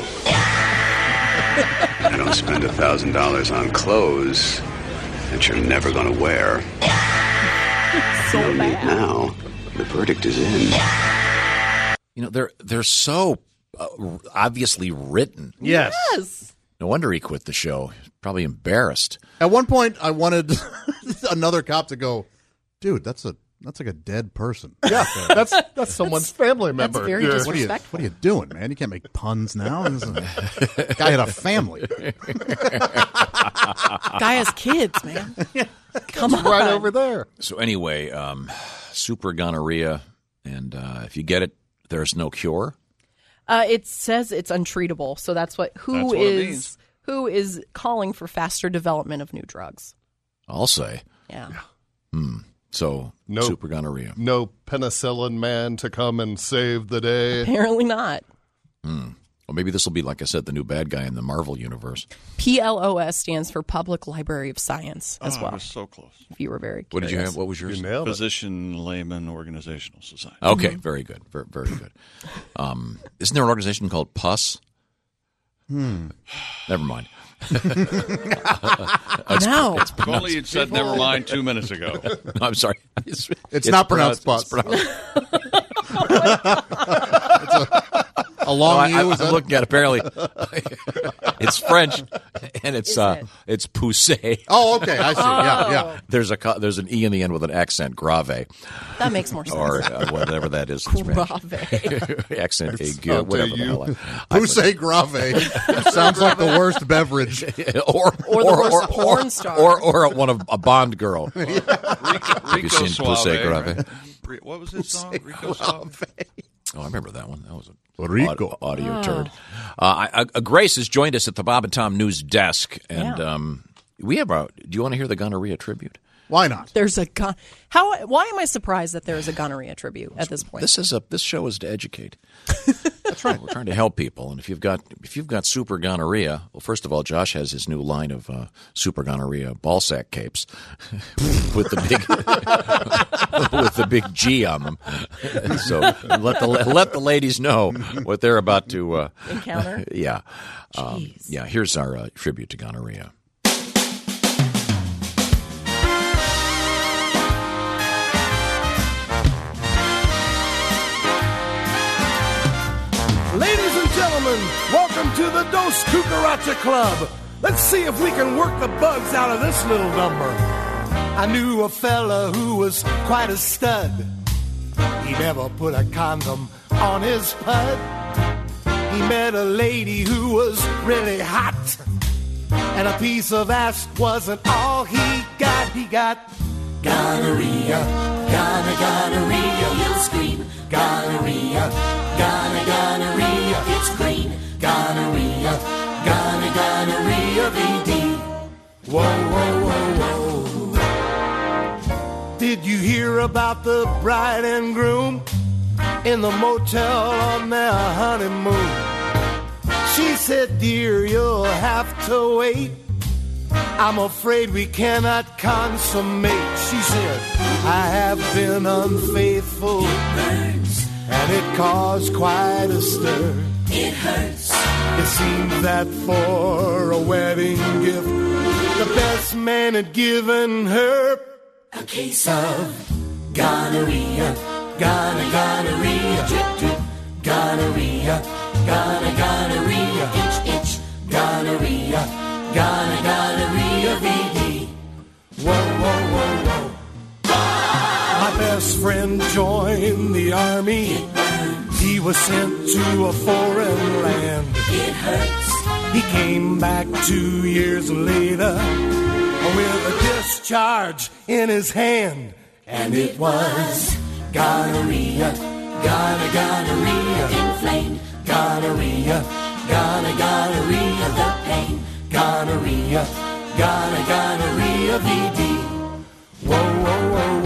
[SPEAKER 9] I don't spend a thousand dollars on clothes that you're never going to wear.
[SPEAKER 2] So
[SPEAKER 9] No need
[SPEAKER 2] bad.
[SPEAKER 9] now. The verdict is in.
[SPEAKER 1] You know, they're they're so uh, obviously written.
[SPEAKER 3] Yes.
[SPEAKER 2] Yes.
[SPEAKER 1] No wonder he quit the show. Probably embarrassed.
[SPEAKER 3] At one point, I wanted another cop to go, dude, that's a that's like a dead person.
[SPEAKER 5] Yeah, that's that's someone's family member.
[SPEAKER 2] very
[SPEAKER 5] Yeah.
[SPEAKER 3] What are you
[SPEAKER 2] Respectful.
[SPEAKER 3] What are you doing, man? You can't make puns now. This is a- guy had a family.
[SPEAKER 2] Guy has kids, man. Come on.
[SPEAKER 5] right over there.
[SPEAKER 1] So anyway, um, super gonorrhea, and uh, if you get it, there's no cure.
[SPEAKER 2] Uh, it says it's untreatable, so that's what who
[SPEAKER 4] That's what it
[SPEAKER 2] is
[SPEAKER 4] means.
[SPEAKER 2] who is calling for faster development of new drugs.
[SPEAKER 1] I'll say.
[SPEAKER 2] Yeah.
[SPEAKER 1] So
[SPEAKER 5] No.
[SPEAKER 1] super gonorrhea.
[SPEAKER 5] No penicillin man to come and save the day.
[SPEAKER 2] Apparently not.
[SPEAKER 1] Or maybe this will be, like I said, the new bad guy in the Marvel universe.
[SPEAKER 2] P L O S stands for Public Library of Science as
[SPEAKER 4] Oh, I
[SPEAKER 2] well.
[SPEAKER 4] was so close.
[SPEAKER 2] If you were very
[SPEAKER 1] What did you
[SPEAKER 2] curious.
[SPEAKER 1] have? What was yours?
[SPEAKER 5] You nailed it.
[SPEAKER 4] Physician Layman Organizational Society.
[SPEAKER 1] Okay, very good. Very, very good. Um, isn't there an organization called P U S? Hmm. Never mind.
[SPEAKER 2] No.
[SPEAKER 4] If only you'd said never mind two minutes ago.
[SPEAKER 1] I'm sorry. It's,
[SPEAKER 3] It's not pronounced
[SPEAKER 1] it's
[SPEAKER 3] P U S.
[SPEAKER 1] pronounced-
[SPEAKER 3] A long
[SPEAKER 1] No, I,
[SPEAKER 3] U.
[SPEAKER 1] I,
[SPEAKER 3] Is
[SPEAKER 1] I'm
[SPEAKER 3] that
[SPEAKER 1] looking at apparently it's French and it's
[SPEAKER 2] Is
[SPEAKER 1] uh,
[SPEAKER 2] it?
[SPEAKER 1] it's poussé.
[SPEAKER 3] Oh, okay. I see. Yeah, yeah.
[SPEAKER 1] There's a co- there's an e in the end with an accent, grave,
[SPEAKER 2] That makes more sense.
[SPEAKER 1] or uh, whatever that is. in Spanish.
[SPEAKER 2] Grave.
[SPEAKER 1] accent aigu,
[SPEAKER 5] I'll
[SPEAKER 1] whatever
[SPEAKER 5] tell
[SPEAKER 1] the
[SPEAKER 5] you.
[SPEAKER 1] hell. I-
[SPEAKER 3] Poussey Grave sounds like the worst beverage.
[SPEAKER 1] or
[SPEAKER 2] Or the worst porn star.
[SPEAKER 1] or or one of a Bond girl.
[SPEAKER 4] Rico, Rico
[SPEAKER 1] seen
[SPEAKER 4] Suave.
[SPEAKER 1] Poussey Grave?
[SPEAKER 4] right? Re- What was his song? Rico Suave.
[SPEAKER 1] Oh, I remember that one. That was a
[SPEAKER 3] Rico.
[SPEAKER 1] aud- audio turd. Uh, I, uh, Grace has joined us at the Bob and Tom News desk, and
[SPEAKER 2] Yeah.
[SPEAKER 1] um, we have a. Do you want to hear the gonorrhea tribute?
[SPEAKER 3] Why not?
[SPEAKER 2] There's a gun. How? Why am I surprised that there is a gonorrhea tribute at this point?
[SPEAKER 1] This is a. This show is to educate. That's right. We're trying to help people, and if you've got if you've got super gonorrhea, well, first of all, Josh has his new line of uh, super gonorrhea ball sack capes with the big with the big G on them. So let the let the ladies know what they're about to uh,
[SPEAKER 2] Encounter?
[SPEAKER 1] Yeah, um,
[SPEAKER 2] Jeez.
[SPEAKER 1] yeah. Here's our uh, tribute to gonorrhea.
[SPEAKER 10] Ladies and gentlemen, welcome to the Dos Cucaracha Club. Let's see if we can work the bugs out of this little number. I knew a fella who was quite a stud. He never put a condom on his pud. He met a lady who was really hot, and a piece of ass wasn't all he got. He got gonorrhea, gonorrhea, gonorrhea. He'll scream, gonorrhea, gonorrhea, gonorrhea. It's green, gonorrhea, gonorrhea, gonorrhea. V D. Whoa, whoa, whoa, whoa. Did you hear about the bride and groom in the motel on their honeymoon? She said, dear, you'll have to wait. I'm afraid we cannot consummate. She said, I have been unfaithful. It burns. And it caused quite a stir. It hurts. It seems that for a wedding gift, The best man had given her a case of gonorrhea, gonorrhea, gonorrhea, drip, drip, gonorrhea, gonorrhea, gonorrhea, itch, itch, gonorrhea, gonorrhea, gonorrhea, V D. Whoa, whoa, whoa, whoa. My best friend joined the army. He was sent to a foreign land. It hurts. He came back two years later with a discharge in his hand. And it was gonorrhea, gonorrhea, gonorrhea, inflamed, gonorrhea, gonorrhea, gonorrhea, the pain, gonorrhea, gonorrhea, gonorrhea, V D. Whoa, whoa, whoa,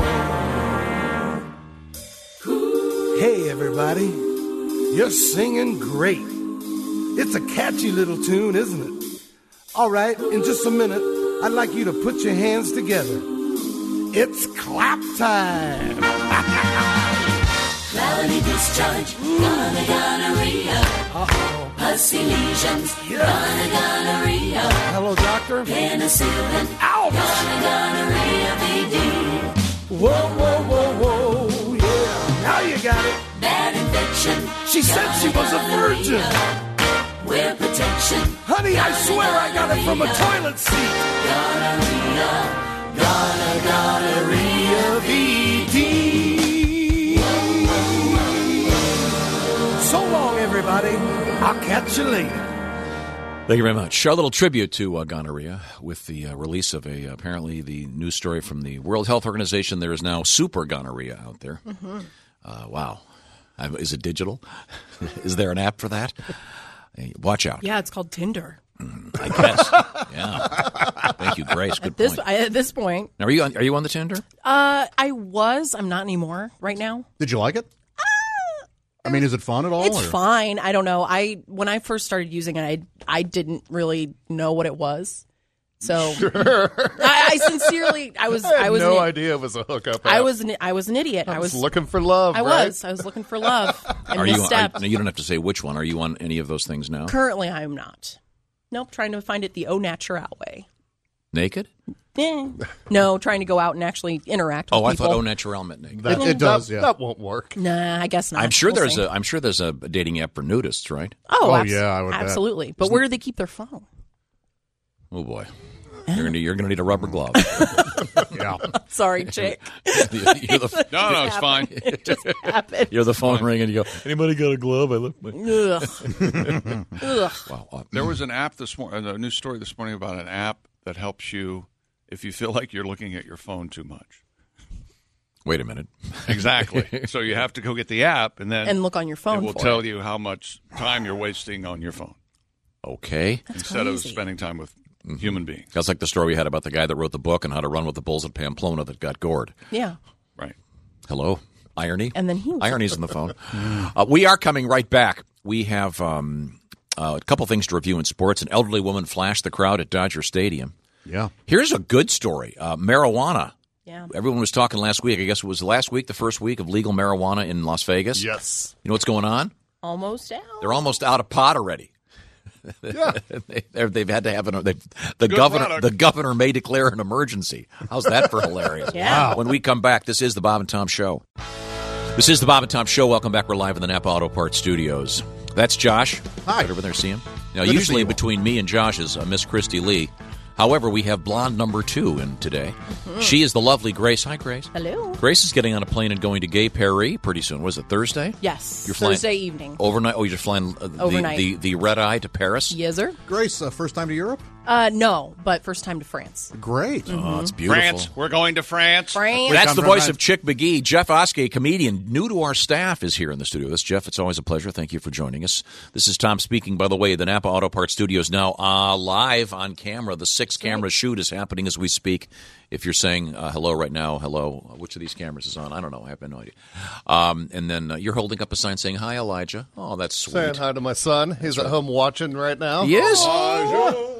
[SPEAKER 10] whoa. Hey, everybody, you're singing great. It's a catchy little tune, isn't it? All right, in just a minute, I'd like you to put your hands together. It's clap time.
[SPEAKER 11] Cloudy discharge, gonorrhea, gonorrhea.
[SPEAKER 10] Uh-oh.
[SPEAKER 11] Pussy lesions,
[SPEAKER 10] Yeah.
[SPEAKER 11] gonorrhea.
[SPEAKER 10] Hello, doctor.
[SPEAKER 11] Penicillin,
[SPEAKER 10] Ouch.
[SPEAKER 11] gonorrhea, V D.
[SPEAKER 10] Whoa, whoa, whoa, whoa, yeah. Now you got it.
[SPEAKER 11] Bad infection.
[SPEAKER 10] She said she was a virgin.
[SPEAKER 11] Wear protection.
[SPEAKER 10] Honey, I swear I got it from a toilet seat.
[SPEAKER 11] Gonorrhea.
[SPEAKER 10] Gonorrhea, gonorrhea, V D. So long, everybody. I'll catch you later.
[SPEAKER 1] Thank you very much. A little tribute to uh, gonorrhea with the uh, release of a apparently the news story from the World Health Organization. There is now super gonorrhea out there.
[SPEAKER 2] Mm-hmm.
[SPEAKER 1] Uh, wow. Uh, is it digital? Is there an app for that? Hey, watch out.
[SPEAKER 2] Yeah, it's called Tinder.
[SPEAKER 1] I guess. Yeah. Thank you, Grace. Good
[SPEAKER 2] At this,
[SPEAKER 1] point.
[SPEAKER 2] I, at this point,
[SPEAKER 1] Now, are you on, are you on the Tinder?
[SPEAKER 2] uh, I was. I'm not anymore right now.
[SPEAKER 3] Did you like it? I mean, is it fun at all?
[SPEAKER 2] It's
[SPEAKER 3] or-
[SPEAKER 2] fine. I don't know. I when I first started using it, I I didn't really know what it was. So I, I sincerely, I was,
[SPEAKER 5] I had
[SPEAKER 2] I was
[SPEAKER 5] no
[SPEAKER 2] an,
[SPEAKER 5] idea it was a hookup.
[SPEAKER 2] I
[SPEAKER 5] app.
[SPEAKER 2] was, an, I was an idiot.
[SPEAKER 5] I
[SPEAKER 2] I
[SPEAKER 5] was
[SPEAKER 2] was
[SPEAKER 5] looking for love.
[SPEAKER 2] I
[SPEAKER 5] right?
[SPEAKER 2] was. I was looking for love. And
[SPEAKER 1] Are you, are,
[SPEAKER 2] misstepped.
[SPEAKER 1] no, you don't have to say which one. Are you on any of those things now?
[SPEAKER 2] Currently, I am not. Nope. Trying to find it the au natural way.
[SPEAKER 1] Naked?
[SPEAKER 2] Eh. No, trying to go out and actually interact with
[SPEAKER 1] Oh, I
[SPEAKER 2] people.
[SPEAKER 1] thought au naturel meant naked.
[SPEAKER 3] That, it does,
[SPEAKER 5] that,
[SPEAKER 3] yeah.
[SPEAKER 5] That won't work.
[SPEAKER 2] Nah, I guess not.
[SPEAKER 1] I'm sure
[SPEAKER 2] We'll
[SPEAKER 1] there's
[SPEAKER 2] see.
[SPEAKER 1] a I'm sure there's a dating app for nudists, right?
[SPEAKER 2] Oh,
[SPEAKER 3] Oh,
[SPEAKER 2] abs-
[SPEAKER 3] yeah, I would bet.
[SPEAKER 2] absolutely. But where do they keep their phone?
[SPEAKER 1] Oh boy, you're gonna you're gonna need a rubber glove.
[SPEAKER 3] Yeah.
[SPEAKER 2] Sorry, chick.
[SPEAKER 1] you're, the,
[SPEAKER 4] No, no, it's fine.
[SPEAKER 2] It just happened.
[SPEAKER 1] you're the phone ring, and you go. Anybody got a glove? I left my.
[SPEAKER 2] Ugh. Ugh.
[SPEAKER 1] Wow. uh,
[SPEAKER 4] There was an app this morning, a news story this morning about an app that helps you if you feel like you're looking at your phone too much.
[SPEAKER 1] Wait a minute.
[SPEAKER 4] Exactly. So you have to go get the app, and then
[SPEAKER 2] And look on your phone
[SPEAKER 4] It will
[SPEAKER 2] for
[SPEAKER 4] tell
[SPEAKER 2] it.
[SPEAKER 4] you how much time you're wasting on your phone
[SPEAKER 1] Okay.
[SPEAKER 4] instead of
[SPEAKER 2] crazy.
[SPEAKER 4] spending time with human beings.
[SPEAKER 1] That's like the story we had about the guy that wrote the book on how to run with the bulls at Pamplona that got gored.
[SPEAKER 2] Yeah.
[SPEAKER 4] Right.
[SPEAKER 1] Hello, irony.
[SPEAKER 2] And then he was
[SPEAKER 1] irony's in the phone. uh, we are coming right back. We have um, uh, a couple things to review in sports. An elderly woman flashed the crowd at Dodger Stadium.
[SPEAKER 3] Yeah.
[SPEAKER 1] Here's a good story. Uh, marijuana.
[SPEAKER 2] Yeah.
[SPEAKER 1] Everyone was talking last week. I guess it was last week, the first week of legal marijuana in Las Vegas.
[SPEAKER 5] Yes.
[SPEAKER 1] You know what's going on?
[SPEAKER 2] Almost out.
[SPEAKER 1] They're almost out of pot already.
[SPEAKER 5] Yeah.
[SPEAKER 1] they, they're- they've had to have an. They've, the
[SPEAKER 4] Good
[SPEAKER 1] governor.
[SPEAKER 4] product.
[SPEAKER 1] The governor may declare an emergency. How's that for hilarious?
[SPEAKER 2] Yeah.
[SPEAKER 1] Wow. When we come back, this is the Bob and Tom Show. This is the Bob and Tom Show. Welcome back. We're live in the Napa Auto Parts Studios. That's Josh.
[SPEAKER 3] Hi.
[SPEAKER 1] Right over there, see him. Now,
[SPEAKER 3] Good to see
[SPEAKER 1] usually
[SPEAKER 3] you all.
[SPEAKER 1] between me and Josh is uh, Miss Christy Lee. However, we have blonde number two in today. She is the lovely Grace. Hi, Grace.
[SPEAKER 2] Hello.
[SPEAKER 1] Grace is getting on a plane and going to Gay Paris pretty soon. Was it Thursday?
[SPEAKER 2] Yes.
[SPEAKER 1] You're flying-
[SPEAKER 2] Thursday evening.
[SPEAKER 1] Overnight? Oh, you're flying uh, the,
[SPEAKER 2] Overnight.
[SPEAKER 1] the, the red eye to Paris?
[SPEAKER 2] Yes, sir.
[SPEAKER 3] Grace, uh, first time to Europe?
[SPEAKER 2] Uh, no, but first time to France.
[SPEAKER 3] Great.
[SPEAKER 1] Oh, it's beautiful.
[SPEAKER 4] France. We're going to France.
[SPEAKER 2] France.
[SPEAKER 1] That's
[SPEAKER 3] come
[SPEAKER 1] the
[SPEAKER 3] from
[SPEAKER 1] voice
[SPEAKER 3] France.
[SPEAKER 1] of Chick McGee. Jeff Oskey, comedian, new to our staff, is here in the studio. This Jeff. It's always a pleasure. Thank you for joining us. This is Tom speaking, by the way. The Napa Auto Parts Studios now uh, live on camera. The six-camera shoot is happening as we speak. If you're saying uh, hello right now, hello. Which of these cameras is on? I don't know. I have no idea. Um, and then uh, you're holding up a sign saying, hi, Elijah. Oh, that's sweet.
[SPEAKER 5] Saying hi to my son. He's at home watching right now.
[SPEAKER 1] He is?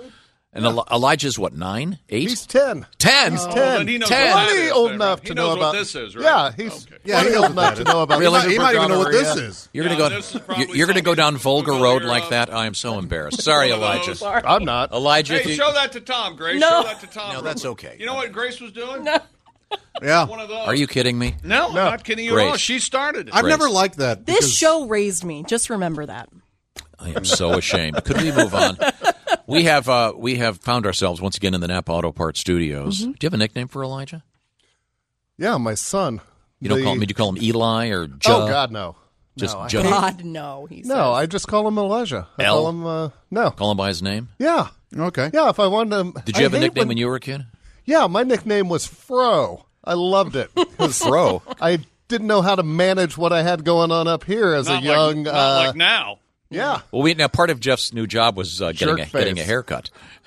[SPEAKER 1] And Eli- Elijah's what, nine? Eight?
[SPEAKER 5] He's ten.
[SPEAKER 1] Ten?
[SPEAKER 5] He's
[SPEAKER 4] Oh,
[SPEAKER 5] ten.
[SPEAKER 4] then he knows
[SPEAKER 1] ten.
[SPEAKER 4] what that
[SPEAKER 5] Plenty
[SPEAKER 4] is
[SPEAKER 5] old
[SPEAKER 4] then,
[SPEAKER 5] enough
[SPEAKER 4] right?
[SPEAKER 5] to
[SPEAKER 4] He
[SPEAKER 5] know
[SPEAKER 4] knows
[SPEAKER 5] about
[SPEAKER 4] what this is, right?
[SPEAKER 5] Yeah, he's
[SPEAKER 4] Okay.
[SPEAKER 3] Yeah, he
[SPEAKER 5] plenty
[SPEAKER 3] knows
[SPEAKER 5] old enough
[SPEAKER 3] what
[SPEAKER 5] to
[SPEAKER 3] that
[SPEAKER 5] know
[SPEAKER 3] is.
[SPEAKER 5] about.
[SPEAKER 3] He might,
[SPEAKER 5] the
[SPEAKER 3] he might even know what this
[SPEAKER 5] gonorrhea.
[SPEAKER 3] is.
[SPEAKER 1] You're
[SPEAKER 4] Yeah,
[SPEAKER 1] going to
[SPEAKER 4] this is
[SPEAKER 1] go.
[SPEAKER 4] probably
[SPEAKER 1] You're going to go
[SPEAKER 4] something
[SPEAKER 1] down Volga
[SPEAKER 4] familiar
[SPEAKER 1] Road like
[SPEAKER 4] of.
[SPEAKER 1] that. I am so embarrassed. Sorry,
[SPEAKER 4] One of
[SPEAKER 1] Elijah.
[SPEAKER 4] those.
[SPEAKER 5] I'm not.
[SPEAKER 1] Elijah, if
[SPEAKER 4] Hey,
[SPEAKER 1] you,
[SPEAKER 4] show that to Tom, Grace.
[SPEAKER 2] No.
[SPEAKER 4] Show that to Tom.
[SPEAKER 1] No, that's okay.
[SPEAKER 4] You know what Grace was doing?
[SPEAKER 2] No.
[SPEAKER 3] Yeah.
[SPEAKER 4] One of those.
[SPEAKER 1] are you kidding me?
[SPEAKER 4] No, I'm not kidding you at all.
[SPEAKER 1] Grace.
[SPEAKER 4] She started it.
[SPEAKER 3] I've
[SPEAKER 1] Grace.
[SPEAKER 3] never liked that.
[SPEAKER 2] This
[SPEAKER 3] because-
[SPEAKER 2] show raised me. Just remember that.
[SPEAKER 1] I am so ashamed. Could we move on? We have uh, we have found ourselves once again in the Napa Auto Parts Studios.
[SPEAKER 2] Mm-hmm.
[SPEAKER 1] Do you have a nickname for Elijah?
[SPEAKER 5] Yeah, my son.
[SPEAKER 1] You don't
[SPEAKER 5] The-
[SPEAKER 1] call him. Do you call him Eli or Joe?
[SPEAKER 5] Oh God, no.
[SPEAKER 1] Just
[SPEAKER 5] no, I
[SPEAKER 1] Joe.
[SPEAKER 5] hate-
[SPEAKER 2] God, no. He says.
[SPEAKER 5] No, I just call him Elijah. I
[SPEAKER 1] L?
[SPEAKER 5] call him. Uh, no.
[SPEAKER 1] Call him by his name.
[SPEAKER 5] Yeah.
[SPEAKER 3] Okay.
[SPEAKER 5] Yeah. If I wanted him.
[SPEAKER 1] Did you
[SPEAKER 5] I
[SPEAKER 1] have a
[SPEAKER 5] hate
[SPEAKER 1] nickname when,
[SPEAKER 5] when
[SPEAKER 1] you were a kid?
[SPEAKER 5] Yeah, my nickname was Fro. I loved it. 'Cause
[SPEAKER 1] Fro.
[SPEAKER 5] I didn't know how to manage what I had going on up here as
[SPEAKER 4] Not
[SPEAKER 5] a young.
[SPEAKER 4] like,
[SPEAKER 5] uh,
[SPEAKER 4] not like now.
[SPEAKER 5] yeah.
[SPEAKER 1] Well, we now part of Jeff's new job was uh, getting a,
[SPEAKER 5] Jerk
[SPEAKER 1] getting a
[SPEAKER 5] face.
[SPEAKER 1] haircut.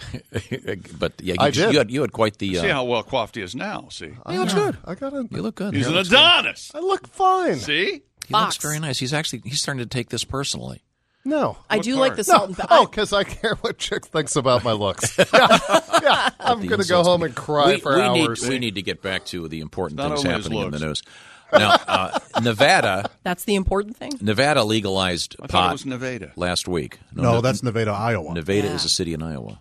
[SPEAKER 1] But yeah, you,
[SPEAKER 5] I did.
[SPEAKER 1] you had you had quite the. Uh,
[SPEAKER 4] See how well coiffed he is now. See,
[SPEAKER 1] he looks good.
[SPEAKER 5] I got a.
[SPEAKER 1] You look good.
[SPEAKER 4] he's
[SPEAKER 1] Hair
[SPEAKER 4] an
[SPEAKER 1] looks good.
[SPEAKER 4] Adonis.
[SPEAKER 5] I look fine.
[SPEAKER 4] See,
[SPEAKER 1] He
[SPEAKER 2] Fox.
[SPEAKER 1] looks very nice. He's actually he's starting to take this personally.
[SPEAKER 5] No.
[SPEAKER 2] I
[SPEAKER 4] What
[SPEAKER 2] do
[SPEAKER 4] part?
[SPEAKER 2] like the salt and
[SPEAKER 5] No.
[SPEAKER 2] pepper.
[SPEAKER 5] Oh, because I care what chick thinks about my looks. Yeah, yeah. I'm
[SPEAKER 1] The
[SPEAKER 5] going to go
[SPEAKER 1] insults
[SPEAKER 5] home
[SPEAKER 1] me.
[SPEAKER 5] and cry
[SPEAKER 1] we,
[SPEAKER 5] for
[SPEAKER 1] we
[SPEAKER 5] hours.
[SPEAKER 1] Need, we need to get back to the important
[SPEAKER 4] Not
[SPEAKER 1] things
[SPEAKER 4] only his
[SPEAKER 1] happening in the
[SPEAKER 4] looks.
[SPEAKER 1] news. Now, uh, Nevada,
[SPEAKER 2] That's the important thing.
[SPEAKER 1] Nevada legalized
[SPEAKER 4] I thought
[SPEAKER 1] pot
[SPEAKER 4] it was Nevada.
[SPEAKER 1] last week.
[SPEAKER 3] No, that's Nevada, Iowa.
[SPEAKER 1] Nevada
[SPEAKER 2] Yeah.
[SPEAKER 1] is a city in Iowa.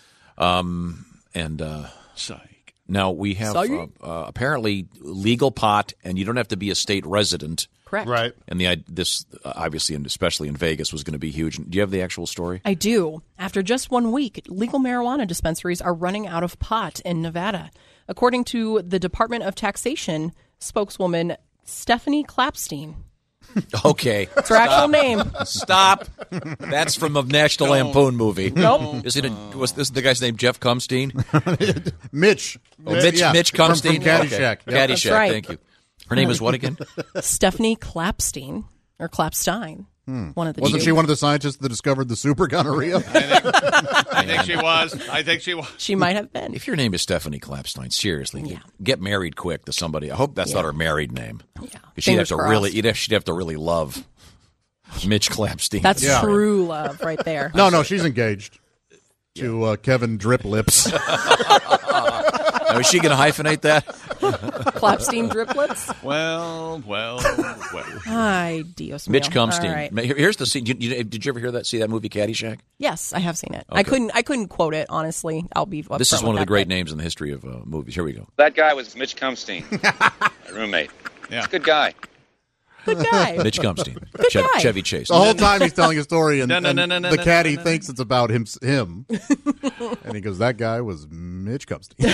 [SPEAKER 1] Um, and uh,
[SPEAKER 4] Psych.
[SPEAKER 1] now we have
[SPEAKER 2] Sorry?
[SPEAKER 1] uh, uh, apparently legal pot, and you don't have to be a state resident.
[SPEAKER 2] Correct.
[SPEAKER 5] Right.
[SPEAKER 1] And the i- this uh, obviously, and especially in Vegas, was going to be huge. Do you have the actual story?
[SPEAKER 2] I do. After just one week, legal marijuana dispensaries are running out of pot in Nevada. According to the Department of Taxation spokeswoman Stephanie Clapstein.
[SPEAKER 1] Okay,
[SPEAKER 2] It's her actual name.
[SPEAKER 1] stop. That's from a National Lampoon movie.
[SPEAKER 2] Nope.
[SPEAKER 1] Is it? A, was this the guy's name? Jeff Cumstein?
[SPEAKER 3] Mitch.
[SPEAKER 1] Oh, Mitch.
[SPEAKER 3] Yeah,
[SPEAKER 1] Mitch
[SPEAKER 3] from-
[SPEAKER 1] Cumstein.
[SPEAKER 3] From Caddyshack.
[SPEAKER 1] Okay.
[SPEAKER 3] Yep.
[SPEAKER 1] Caddyshack.
[SPEAKER 2] That's right.
[SPEAKER 1] Thank you. Her name is what again?
[SPEAKER 2] Stephanie Clapstein, or Clapstein. One of the
[SPEAKER 3] Wasn't
[SPEAKER 2] two.
[SPEAKER 3] she one of the scientists that discovered the super gonorrhea?
[SPEAKER 4] I think she was. I think she was.
[SPEAKER 2] She might have been.
[SPEAKER 1] If your name is Stephanie Clapstein, seriously,
[SPEAKER 2] Yeah.
[SPEAKER 1] get married quick to somebody. I hope that's
[SPEAKER 2] Yeah.
[SPEAKER 1] not her married name.
[SPEAKER 2] Yeah.
[SPEAKER 1] 'Cause she'd have
[SPEAKER 2] Fingers
[SPEAKER 1] to
[SPEAKER 2] crossed.
[SPEAKER 1] really, you'd have, she'd have to really love Mitch Clapstein.
[SPEAKER 2] That's
[SPEAKER 3] Yeah.
[SPEAKER 2] true love right there.
[SPEAKER 3] No, no, she's engaged to uh, Kevin Drip Lips.
[SPEAKER 1] Now, is she going to hyphenate that?
[SPEAKER 2] Clapstein driplets.
[SPEAKER 4] Well, well, well.
[SPEAKER 2] Hi, Dios
[SPEAKER 1] Mitch
[SPEAKER 2] mío. All
[SPEAKER 1] Cumstein.
[SPEAKER 2] right.
[SPEAKER 1] Here- Here's the scene. You, you, did you ever hear that? See that movie Caddyshack?
[SPEAKER 2] Yes, I have seen it. I couldn't. I couldn't quote it honestly. I'll be.
[SPEAKER 1] This
[SPEAKER 2] upfront
[SPEAKER 1] is one of
[SPEAKER 2] with
[SPEAKER 1] the
[SPEAKER 2] that,
[SPEAKER 1] great
[SPEAKER 2] but-
[SPEAKER 1] names in the history of uh, movies. Here we go.
[SPEAKER 12] That guy was Mitch Cumstein, my roommate.
[SPEAKER 4] Yeah.
[SPEAKER 12] He's a good guy.
[SPEAKER 2] Good guy.
[SPEAKER 1] Mitch Cumstein.
[SPEAKER 2] Good
[SPEAKER 1] Chevy,
[SPEAKER 2] guy.
[SPEAKER 1] Chevy Chase.
[SPEAKER 3] The whole time he's telling a story, and,
[SPEAKER 4] No, no,
[SPEAKER 3] and
[SPEAKER 4] no, no, no,
[SPEAKER 3] the
[SPEAKER 4] no,
[SPEAKER 3] caddy
[SPEAKER 4] no, no.
[SPEAKER 3] thinks it's about him. him. And he goes, that guy was Mitch Cumstein.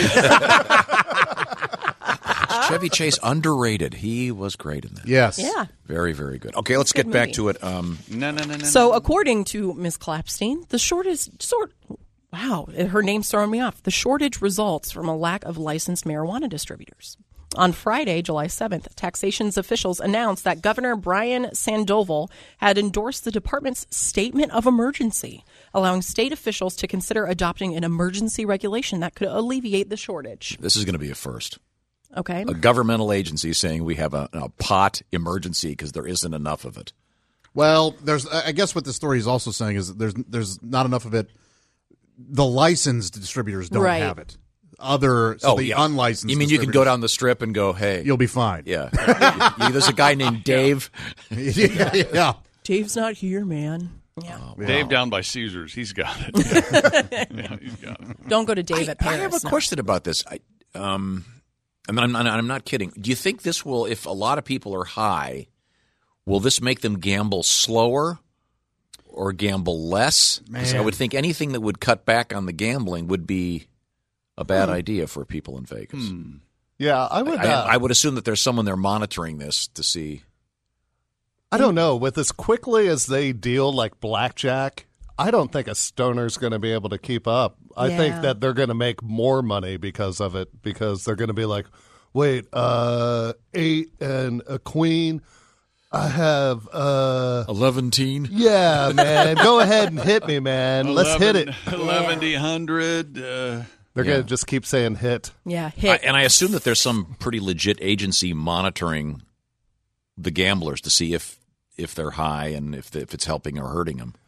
[SPEAKER 1] Chevy Chase underrated. He was great in that.
[SPEAKER 3] Yes.
[SPEAKER 2] Yeah.
[SPEAKER 1] Very, very good. Okay, let's
[SPEAKER 2] Good
[SPEAKER 1] get back
[SPEAKER 2] movie.
[SPEAKER 1] to it. Um,
[SPEAKER 4] No, no, no, no.
[SPEAKER 2] So,
[SPEAKER 4] no.
[SPEAKER 2] according to Miz Clapstein, the shortage sort. Wow, her name's throwing me off. The shortage results from a lack of licensed marijuana distributors. On Friday, July seventh, taxation's officials announced that Governor Brian Sandoval had endorsed the department's statement of emergency, allowing state officials to consider adopting an emergency regulation that could alleviate the shortage.
[SPEAKER 1] this is going to be a first.
[SPEAKER 2] Okay.
[SPEAKER 1] A governmental agency saying we have a, a pot emergency because there isn't enough of it.
[SPEAKER 3] Well, there's. I guess what the story is also saying is that there's there's not enough of it. The licensed distributors don't
[SPEAKER 2] Right.
[SPEAKER 3] have it. Other so
[SPEAKER 1] Oh,
[SPEAKER 3] the
[SPEAKER 1] yeah.
[SPEAKER 3] unlicensed.
[SPEAKER 1] You mean you can go down the strip and go, hey,
[SPEAKER 3] You'll be fine.
[SPEAKER 1] yeah. You- you- there's a guy named Dave.
[SPEAKER 3] yeah, yeah.
[SPEAKER 2] Dave's not here, man. Yeah.
[SPEAKER 4] Dave down by Caesars. He's got it. Yeah, he's got it.
[SPEAKER 2] Don't go to Dave
[SPEAKER 1] I,
[SPEAKER 2] at
[SPEAKER 1] I
[SPEAKER 2] Paris.
[SPEAKER 1] have a
[SPEAKER 2] no.
[SPEAKER 1] question about this. I, um, I mean, I'm, not, I'm not kidding. Do you think this will, if a lot of people are high, will this make them gamble slower or gamble less? 'Cause I
[SPEAKER 3] Man.
[SPEAKER 1] would think anything that would cut back on the gambling would be a bad idea for people in Vegas.
[SPEAKER 5] Yeah, I would.
[SPEAKER 1] I,
[SPEAKER 5] uh,
[SPEAKER 1] I would assume that there's someone there monitoring this to see.
[SPEAKER 5] I don't know. With as quickly as they deal like blackjack, I don't think a stoner's going to be able to keep up. I
[SPEAKER 2] Yeah.
[SPEAKER 5] think that they're going to make more money because of it, because they're going to be like, wait, uh, eight and a queen. I have, uh,
[SPEAKER 1] eleven teen?
[SPEAKER 5] Yeah, man. Go ahead and hit me, man. Let's hit it.
[SPEAKER 4] eleven hundred. Uh,
[SPEAKER 5] They're
[SPEAKER 1] Yeah.
[SPEAKER 5] going to just keep saying hit.
[SPEAKER 2] Yeah,
[SPEAKER 1] I,
[SPEAKER 2] hit.
[SPEAKER 1] and I assume that there's some pretty legit agency monitoring the gamblers to see if if they're high and if if it's helping or hurting them.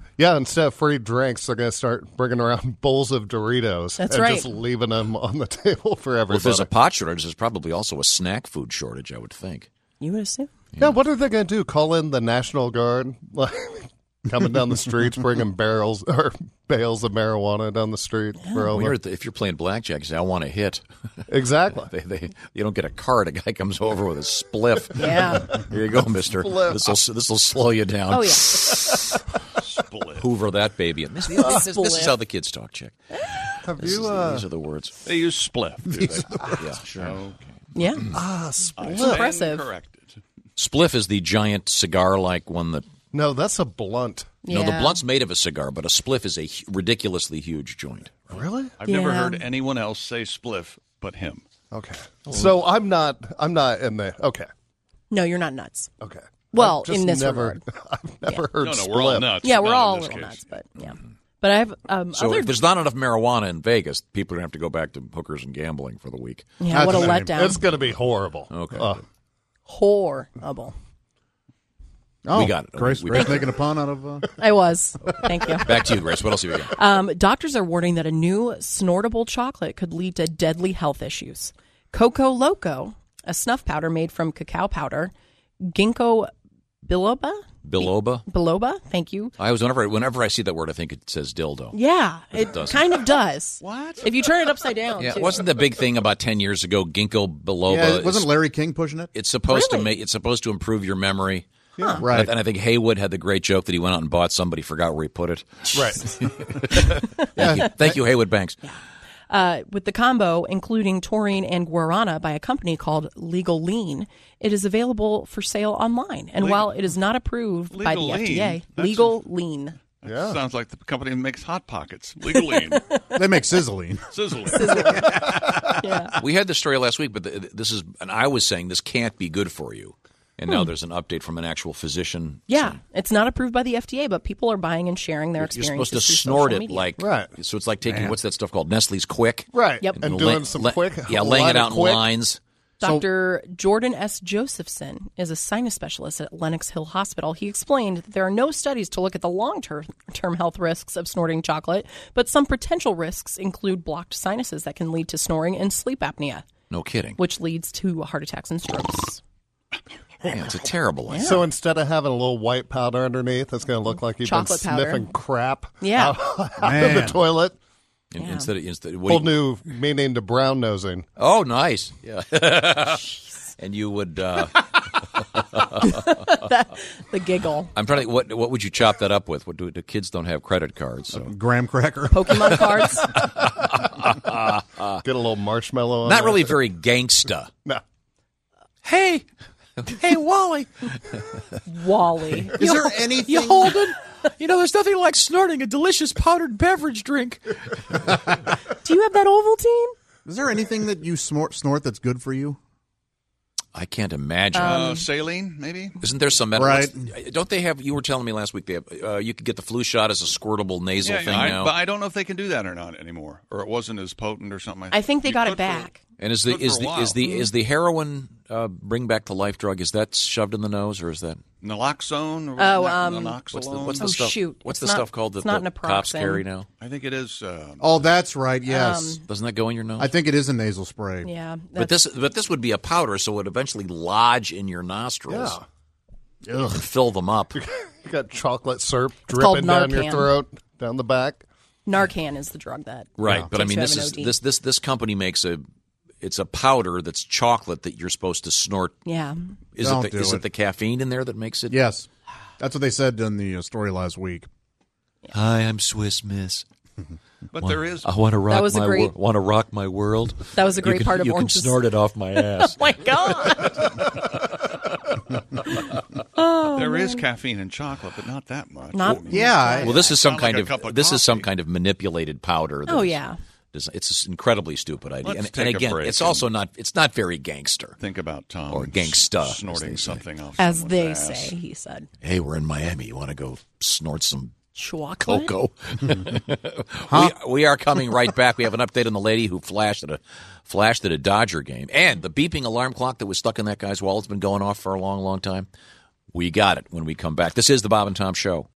[SPEAKER 5] Yeah, instead of free drinks, they're going to start bringing around bowls of Doritos.
[SPEAKER 2] That's
[SPEAKER 5] and
[SPEAKER 2] right.
[SPEAKER 5] just leaving them on the table for everybody.
[SPEAKER 1] Well, if there's a pot shortage, there's probably also a snack food shortage, I would think.
[SPEAKER 2] You would assume.
[SPEAKER 5] Yeah, what are they going to do? Call in the National Guard? Like, coming down the streets, bringing barrels or bales of marijuana down the street for all
[SPEAKER 1] When
[SPEAKER 5] the-
[SPEAKER 1] you're at the- if you're playing blackjack, you say, I want a hit.
[SPEAKER 5] Exactly.
[SPEAKER 1] they, they, you don't get a card. A guy comes over with a spliff.
[SPEAKER 2] Yeah.
[SPEAKER 1] Here you go, mister.
[SPEAKER 5] Spliff.
[SPEAKER 1] This will this will slow you down.
[SPEAKER 2] Oh, yeah.
[SPEAKER 4] Split.
[SPEAKER 1] Hoover that baby. And This, this, this, this is
[SPEAKER 2] Spliff.
[SPEAKER 1] how the kids talk, Chick.
[SPEAKER 5] Have
[SPEAKER 1] This
[SPEAKER 5] you,
[SPEAKER 1] is-
[SPEAKER 5] uh,
[SPEAKER 1] these are the words.
[SPEAKER 4] They use spliff. do they?
[SPEAKER 1] Yeah, sure.
[SPEAKER 4] Okay.
[SPEAKER 2] Yeah.
[SPEAKER 5] ah,
[SPEAKER 4] I
[SPEAKER 5] split.
[SPEAKER 4] stand
[SPEAKER 2] Impressive.
[SPEAKER 4] corrected.
[SPEAKER 1] Spliff is the giant cigar-like one that.
[SPEAKER 5] No, that's a blunt.
[SPEAKER 1] No, the
[SPEAKER 2] Yeah.
[SPEAKER 1] blunt's made of a cigar, but a spliff is a hu- ridiculously huge joint.
[SPEAKER 5] Really?
[SPEAKER 4] I've never
[SPEAKER 2] Yeah.
[SPEAKER 4] heard anyone else say spliff but him.
[SPEAKER 5] Okay. So I'm not. I'm not in the. Okay.
[SPEAKER 2] No, you're not nuts.
[SPEAKER 5] Okay.
[SPEAKER 2] Well,
[SPEAKER 5] I've just
[SPEAKER 2] in this
[SPEAKER 5] never,
[SPEAKER 2] regard.
[SPEAKER 5] I've never heard
[SPEAKER 4] No, no,
[SPEAKER 5] split.
[SPEAKER 4] we're all nuts.
[SPEAKER 2] Yeah,
[SPEAKER 4] but
[SPEAKER 2] we're
[SPEAKER 4] not
[SPEAKER 2] all a
[SPEAKER 4] in this
[SPEAKER 2] little
[SPEAKER 4] case.
[SPEAKER 2] nuts, but yeah. But I have um,
[SPEAKER 1] So
[SPEAKER 2] other.
[SPEAKER 1] if there's not enough marijuana in Vegas, people are going to have to go back to hookers and gambling for the week.
[SPEAKER 2] Yeah, what a
[SPEAKER 3] That's
[SPEAKER 2] letdown.
[SPEAKER 5] It's going to be horrible.
[SPEAKER 1] Okay.
[SPEAKER 5] Uh,
[SPEAKER 2] Horrible.
[SPEAKER 3] Oh,
[SPEAKER 1] We got it.
[SPEAKER 3] Grace,
[SPEAKER 1] We-
[SPEAKER 3] Grace making a pun out of. Uh...
[SPEAKER 2] I was. Thank you.
[SPEAKER 1] Back to you, Grace. What else have you got?
[SPEAKER 2] Um, doctors are warning that a new snortable chocolate could lead to deadly health issues. Coco Loco, a snuff powder made from cacao powder, ginkgo biloba,
[SPEAKER 1] Biloba?
[SPEAKER 2] biloba. Thank you.
[SPEAKER 1] I was whenever whenever I see that word, I think it says dildo.
[SPEAKER 2] Yeah, it
[SPEAKER 1] doesn't.
[SPEAKER 2] kind of does.
[SPEAKER 4] What?
[SPEAKER 2] If you turn it upside down?
[SPEAKER 1] Yeah,
[SPEAKER 2] too.
[SPEAKER 1] wasn't the big thing about ten years ago? Ginkgo biloba.
[SPEAKER 3] Yeah,
[SPEAKER 1] is-
[SPEAKER 3] wasn't Larry King pushing it?
[SPEAKER 1] It's supposed
[SPEAKER 2] Really?
[SPEAKER 1] to make. It's supposed to improve your memory.
[SPEAKER 3] Yeah. Right.
[SPEAKER 1] And I think Haywood had the great joke that he went out and bought somebody, forgot where he put it.
[SPEAKER 5] right.
[SPEAKER 1] Thank you, Thank you Haywood Banks.
[SPEAKER 2] Uh, with the combo including taurine and guarana by a company called Legal Lean, it is available for sale online. And
[SPEAKER 4] Legal-
[SPEAKER 2] while it is not approved by the
[SPEAKER 4] Legal
[SPEAKER 2] F D A,
[SPEAKER 4] Lean? That's
[SPEAKER 2] Legal Lean.
[SPEAKER 5] Yeah.
[SPEAKER 4] Sounds like the company that makes Hot Pockets. Legal lean.
[SPEAKER 3] They make sizzling.
[SPEAKER 4] Sizzling.
[SPEAKER 2] Yeah.
[SPEAKER 1] We had this story last week, but the, this is, and I was saying this can't be good for you. And now there's an update from an actual physician.
[SPEAKER 2] Yeah,
[SPEAKER 1] saying
[SPEAKER 2] it's not approved by the F D A, but people are buying and sharing their
[SPEAKER 1] You're
[SPEAKER 2] experiences.
[SPEAKER 1] supposed to
[SPEAKER 2] through
[SPEAKER 1] snort
[SPEAKER 2] social
[SPEAKER 1] it
[SPEAKER 2] media.
[SPEAKER 1] like,
[SPEAKER 5] Right.
[SPEAKER 1] so it's like taking, what's that stuff called? Nestle's Quick?
[SPEAKER 5] Right.
[SPEAKER 2] Yep.
[SPEAKER 5] And
[SPEAKER 1] la-
[SPEAKER 5] doing some
[SPEAKER 1] la-
[SPEAKER 5] quick.
[SPEAKER 1] Yeah,
[SPEAKER 5] a
[SPEAKER 1] laying
[SPEAKER 5] lot
[SPEAKER 1] it
[SPEAKER 5] of
[SPEAKER 1] out in
[SPEAKER 5] quick.
[SPEAKER 1] lines.
[SPEAKER 2] Doctor Jordan S. Josephson is a sinus specialist at Lenox Hill Hospital. He explained that there are no studies to look at the long-term term health risks of snorting chocolate, but some potential risks include blocked sinuses that can lead to snoring and sleep apnea,
[SPEAKER 1] No kidding.
[SPEAKER 2] which leads to heart attacks and strokes.
[SPEAKER 1] Yeah, it's a terrible one.
[SPEAKER 5] So instead of having a little white powder underneath, it's going to look like you've
[SPEAKER 2] Chocolate
[SPEAKER 5] been
[SPEAKER 2] powder.
[SPEAKER 5] sniffing crap
[SPEAKER 2] Yeah.
[SPEAKER 5] out, out of
[SPEAKER 3] Man.
[SPEAKER 5] the toilet.
[SPEAKER 1] In-
[SPEAKER 2] Yeah.
[SPEAKER 1] Instead of, instead, what
[SPEAKER 5] Whole
[SPEAKER 1] do you-
[SPEAKER 5] new meaning to brown nosing.
[SPEAKER 1] Oh, nice. Yeah. And you would. Uh,
[SPEAKER 2] The giggle.
[SPEAKER 1] I'm trying to. think, What what would you chop that up with? What do the kids don't have credit cards? So
[SPEAKER 3] Graham cracker.
[SPEAKER 2] Pokemon cards.
[SPEAKER 5] Get a little marshmallow on
[SPEAKER 1] not
[SPEAKER 5] there.
[SPEAKER 1] really very gangsta.
[SPEAKER 5] No.
[SPEAKER 1] Hey, hey, Wally.
[SPEAKER 2] Wally.
[SPEAKER 3] Is there anything?
[SPEAKER 1] You holding? You know, there's nothing like snorting a delicious powdered beverage drink.
[SPEAKER 2] Do you have that Ovaltine?
[SPEAKER 3] Is there anything that you snort, snort that's good for you?
[SPEAKER 1] I can't imagine.
[SPEAKER 4] Uh, saline, maybe?
[SPEAKER 1] Isn't there some medical?
[SPEAKER 3] Right.
[SPEAKER 1] Don't they have? You were telling me last week they have. Uh, you could get the flu shot as a squirtable nasal
[SPEAKER 4] Yeah,
[SPEAKER 1] thing
[SPEAKER 4] I,
[SPEAKER 1] now.
[SPEAKER 4] but I don't know if they can do that or not anymore, or it wasn't as potent or something.
[SPEAKER 2] I think they
[SPEAKER 4] You
[SPEAKER 2] got
[SPEAKER 4] could
[SPEAKER 2] it back.
[SPEAKER 1] and is the
[SPEAKER 4] good
[SPEAKER 1] is
[SPEAKER 4] for a
[SPEAKER 1] the
[SPEAKER 4] while.
[SPEAKER 1] is the is the heroin uh, bring back to life drug? Is that shoved in the nose or is that?
[SPEAKER 4] For naloxone or
[SPEAKER 2] Oh,
[SPEAKER 4] na-
[SPEAKER 2] um,
[SPEAKER 4] naloxone?
[SPEAKER 1] What's the what's the
[SPEAKER 2] Oh,
[SPEAKER 1] stuff?
[SPEAKER 2] shoot.
[SPEAKER 1] What's
[SPEAKER 2] It's
[SPEAKER 1] the
[SPEAKER 2] not-
[SPEAKER 1] stuff called that
[SPEAKER 2] it's not
[SPEAKER 1] the
[SPEAKER 2] naproxen.
[SPEAKER 1] cops carry now?
[SPEAKER 4] I think it is. Uh,
[SPEAKER 3] Oh, that's right. Yes,
[SPEAKER 2] Um,
[SPEAKER 1] Doesn't that go in your nose?
[SPEAKER 3] I think it is a nasal spray.
[SPEAKER 2] Yeah.
[SPEAKER 1] But this, but this would be a powder, so it would eventually lodge in your nostrils
[SPEAKER 5] Yeah.
[SPEAKER 1] and fill them up.
[SPEAKER 5] You got chocolate syrup
[SPEAKER 2] called
[SPEAKER 5] dripping down your
[SPEAKER 2] Narcan.
[SPEAKER 5] throat, down the back.
[SPEAKER 2] Narcan is the drug that.
[SPEAKER 1] Right, but I
[SPEAKER 2] takes
[SPEAKER 1] mean,
[SPEAKER 2] you
[SPEAKER 1] this
[SPEAKER 2] to have
[SPEAKER 1] is
[SPEAKER 2] an O D.
[SPEAKER 1] this this this company makes a, it's a powder that's chocolate that you're supposed to snort.
[SPEAKER 2] Yeah.
[SPEAKER 1] Is
[SPEAKER 3] Don't
[SPEAKER 1] it the,
[SPEAKER 3] do
[SPEAKER 1] is
[SPEAKER 3] it.
[SPEAKER 1] it the caffeine in there that makes it?
[SPEAKER 3] Yes, that's what they said in the uh, story last week.
[SPEAKER 1] Hi, I'm Swiss Miss.
[SPEAKER 4] but there is.
[SPEAKER 1] I want to rock
[SPEAKER 2] was a
[SPEAKER 1] my
[SPEAKER 2] great-
[SPEAKER 1] want to rock my world.
[SPEAKER 2] That was a
[SPEAKER 1] You
[SPEAKER 2] great
[SPEAKER 1] can-
[SPEAKER 2] part of
[SPEAKER 1] you
[SPEAKER 2] Orange
[SPEAKER 1] can
[SPEAKER 2] is-
[SPEAKER 1] snort it off my ass.
[SPEAKER 2] My God.
[SPEAKER 4] there is caffeine in chocolate, but not that much.
[SPEAKER 2] Not-
[SPEAKER 3] Yeah,
[SPEAKER 1] Well, this is some
[SPEAKER 4] Sound like
[SPEAKER 1] kind
[SPEAKER 4] a
[SPEAKER 1] of,
[SPEAKER 4] cup of
[SPEAKER 1] this is some
[SPEAKER 4] coffee.
[SPEAKER 1] kind of manipulated powder. that
[SPEAKER 2] Oh,
[SPEAKER 1] is-
[SPEAKER 2] yeah.
[SPEAKER 1] is- It's an incredibly stupid idea,
[SPEAKER 4] Let's
[SPEAKER 1] and, and
[SPEAKER 4] take a
[SPEAKER 1] again,
[SPEAKER 4] break
[SPEAKER 1] it's
[SPEAKER 4] and-
[SPEAKER 1] also not. It's not very gangster.
[SPEAKER 4] Think about Tom
[SPEAKER 1] Or gangsta, as
[SPEAKER 4] snorting
[SPEAKER 1] they say.
[SPEAKER 4] something off
[SPEAKER 2] As
[SPEAKER 4] someone's
[SPEAKER 2] they
[SPEAKER 4] ass.
[SPEAKER 2] say, he said.
[SPEAKER 1] Hey, we're in Miami. You want to go snort some
[SPEAKER 2] Chocolate?
[SPEAKER 1] cocoa? we, we are coming right back. We have an update on the lady who flashed at a flashed at a Dodger game, and the beeping alarm clock that was stuck in that guy's wallet's been going off for a long, long time. We got it when we come back. This is the Bob and Tom Show.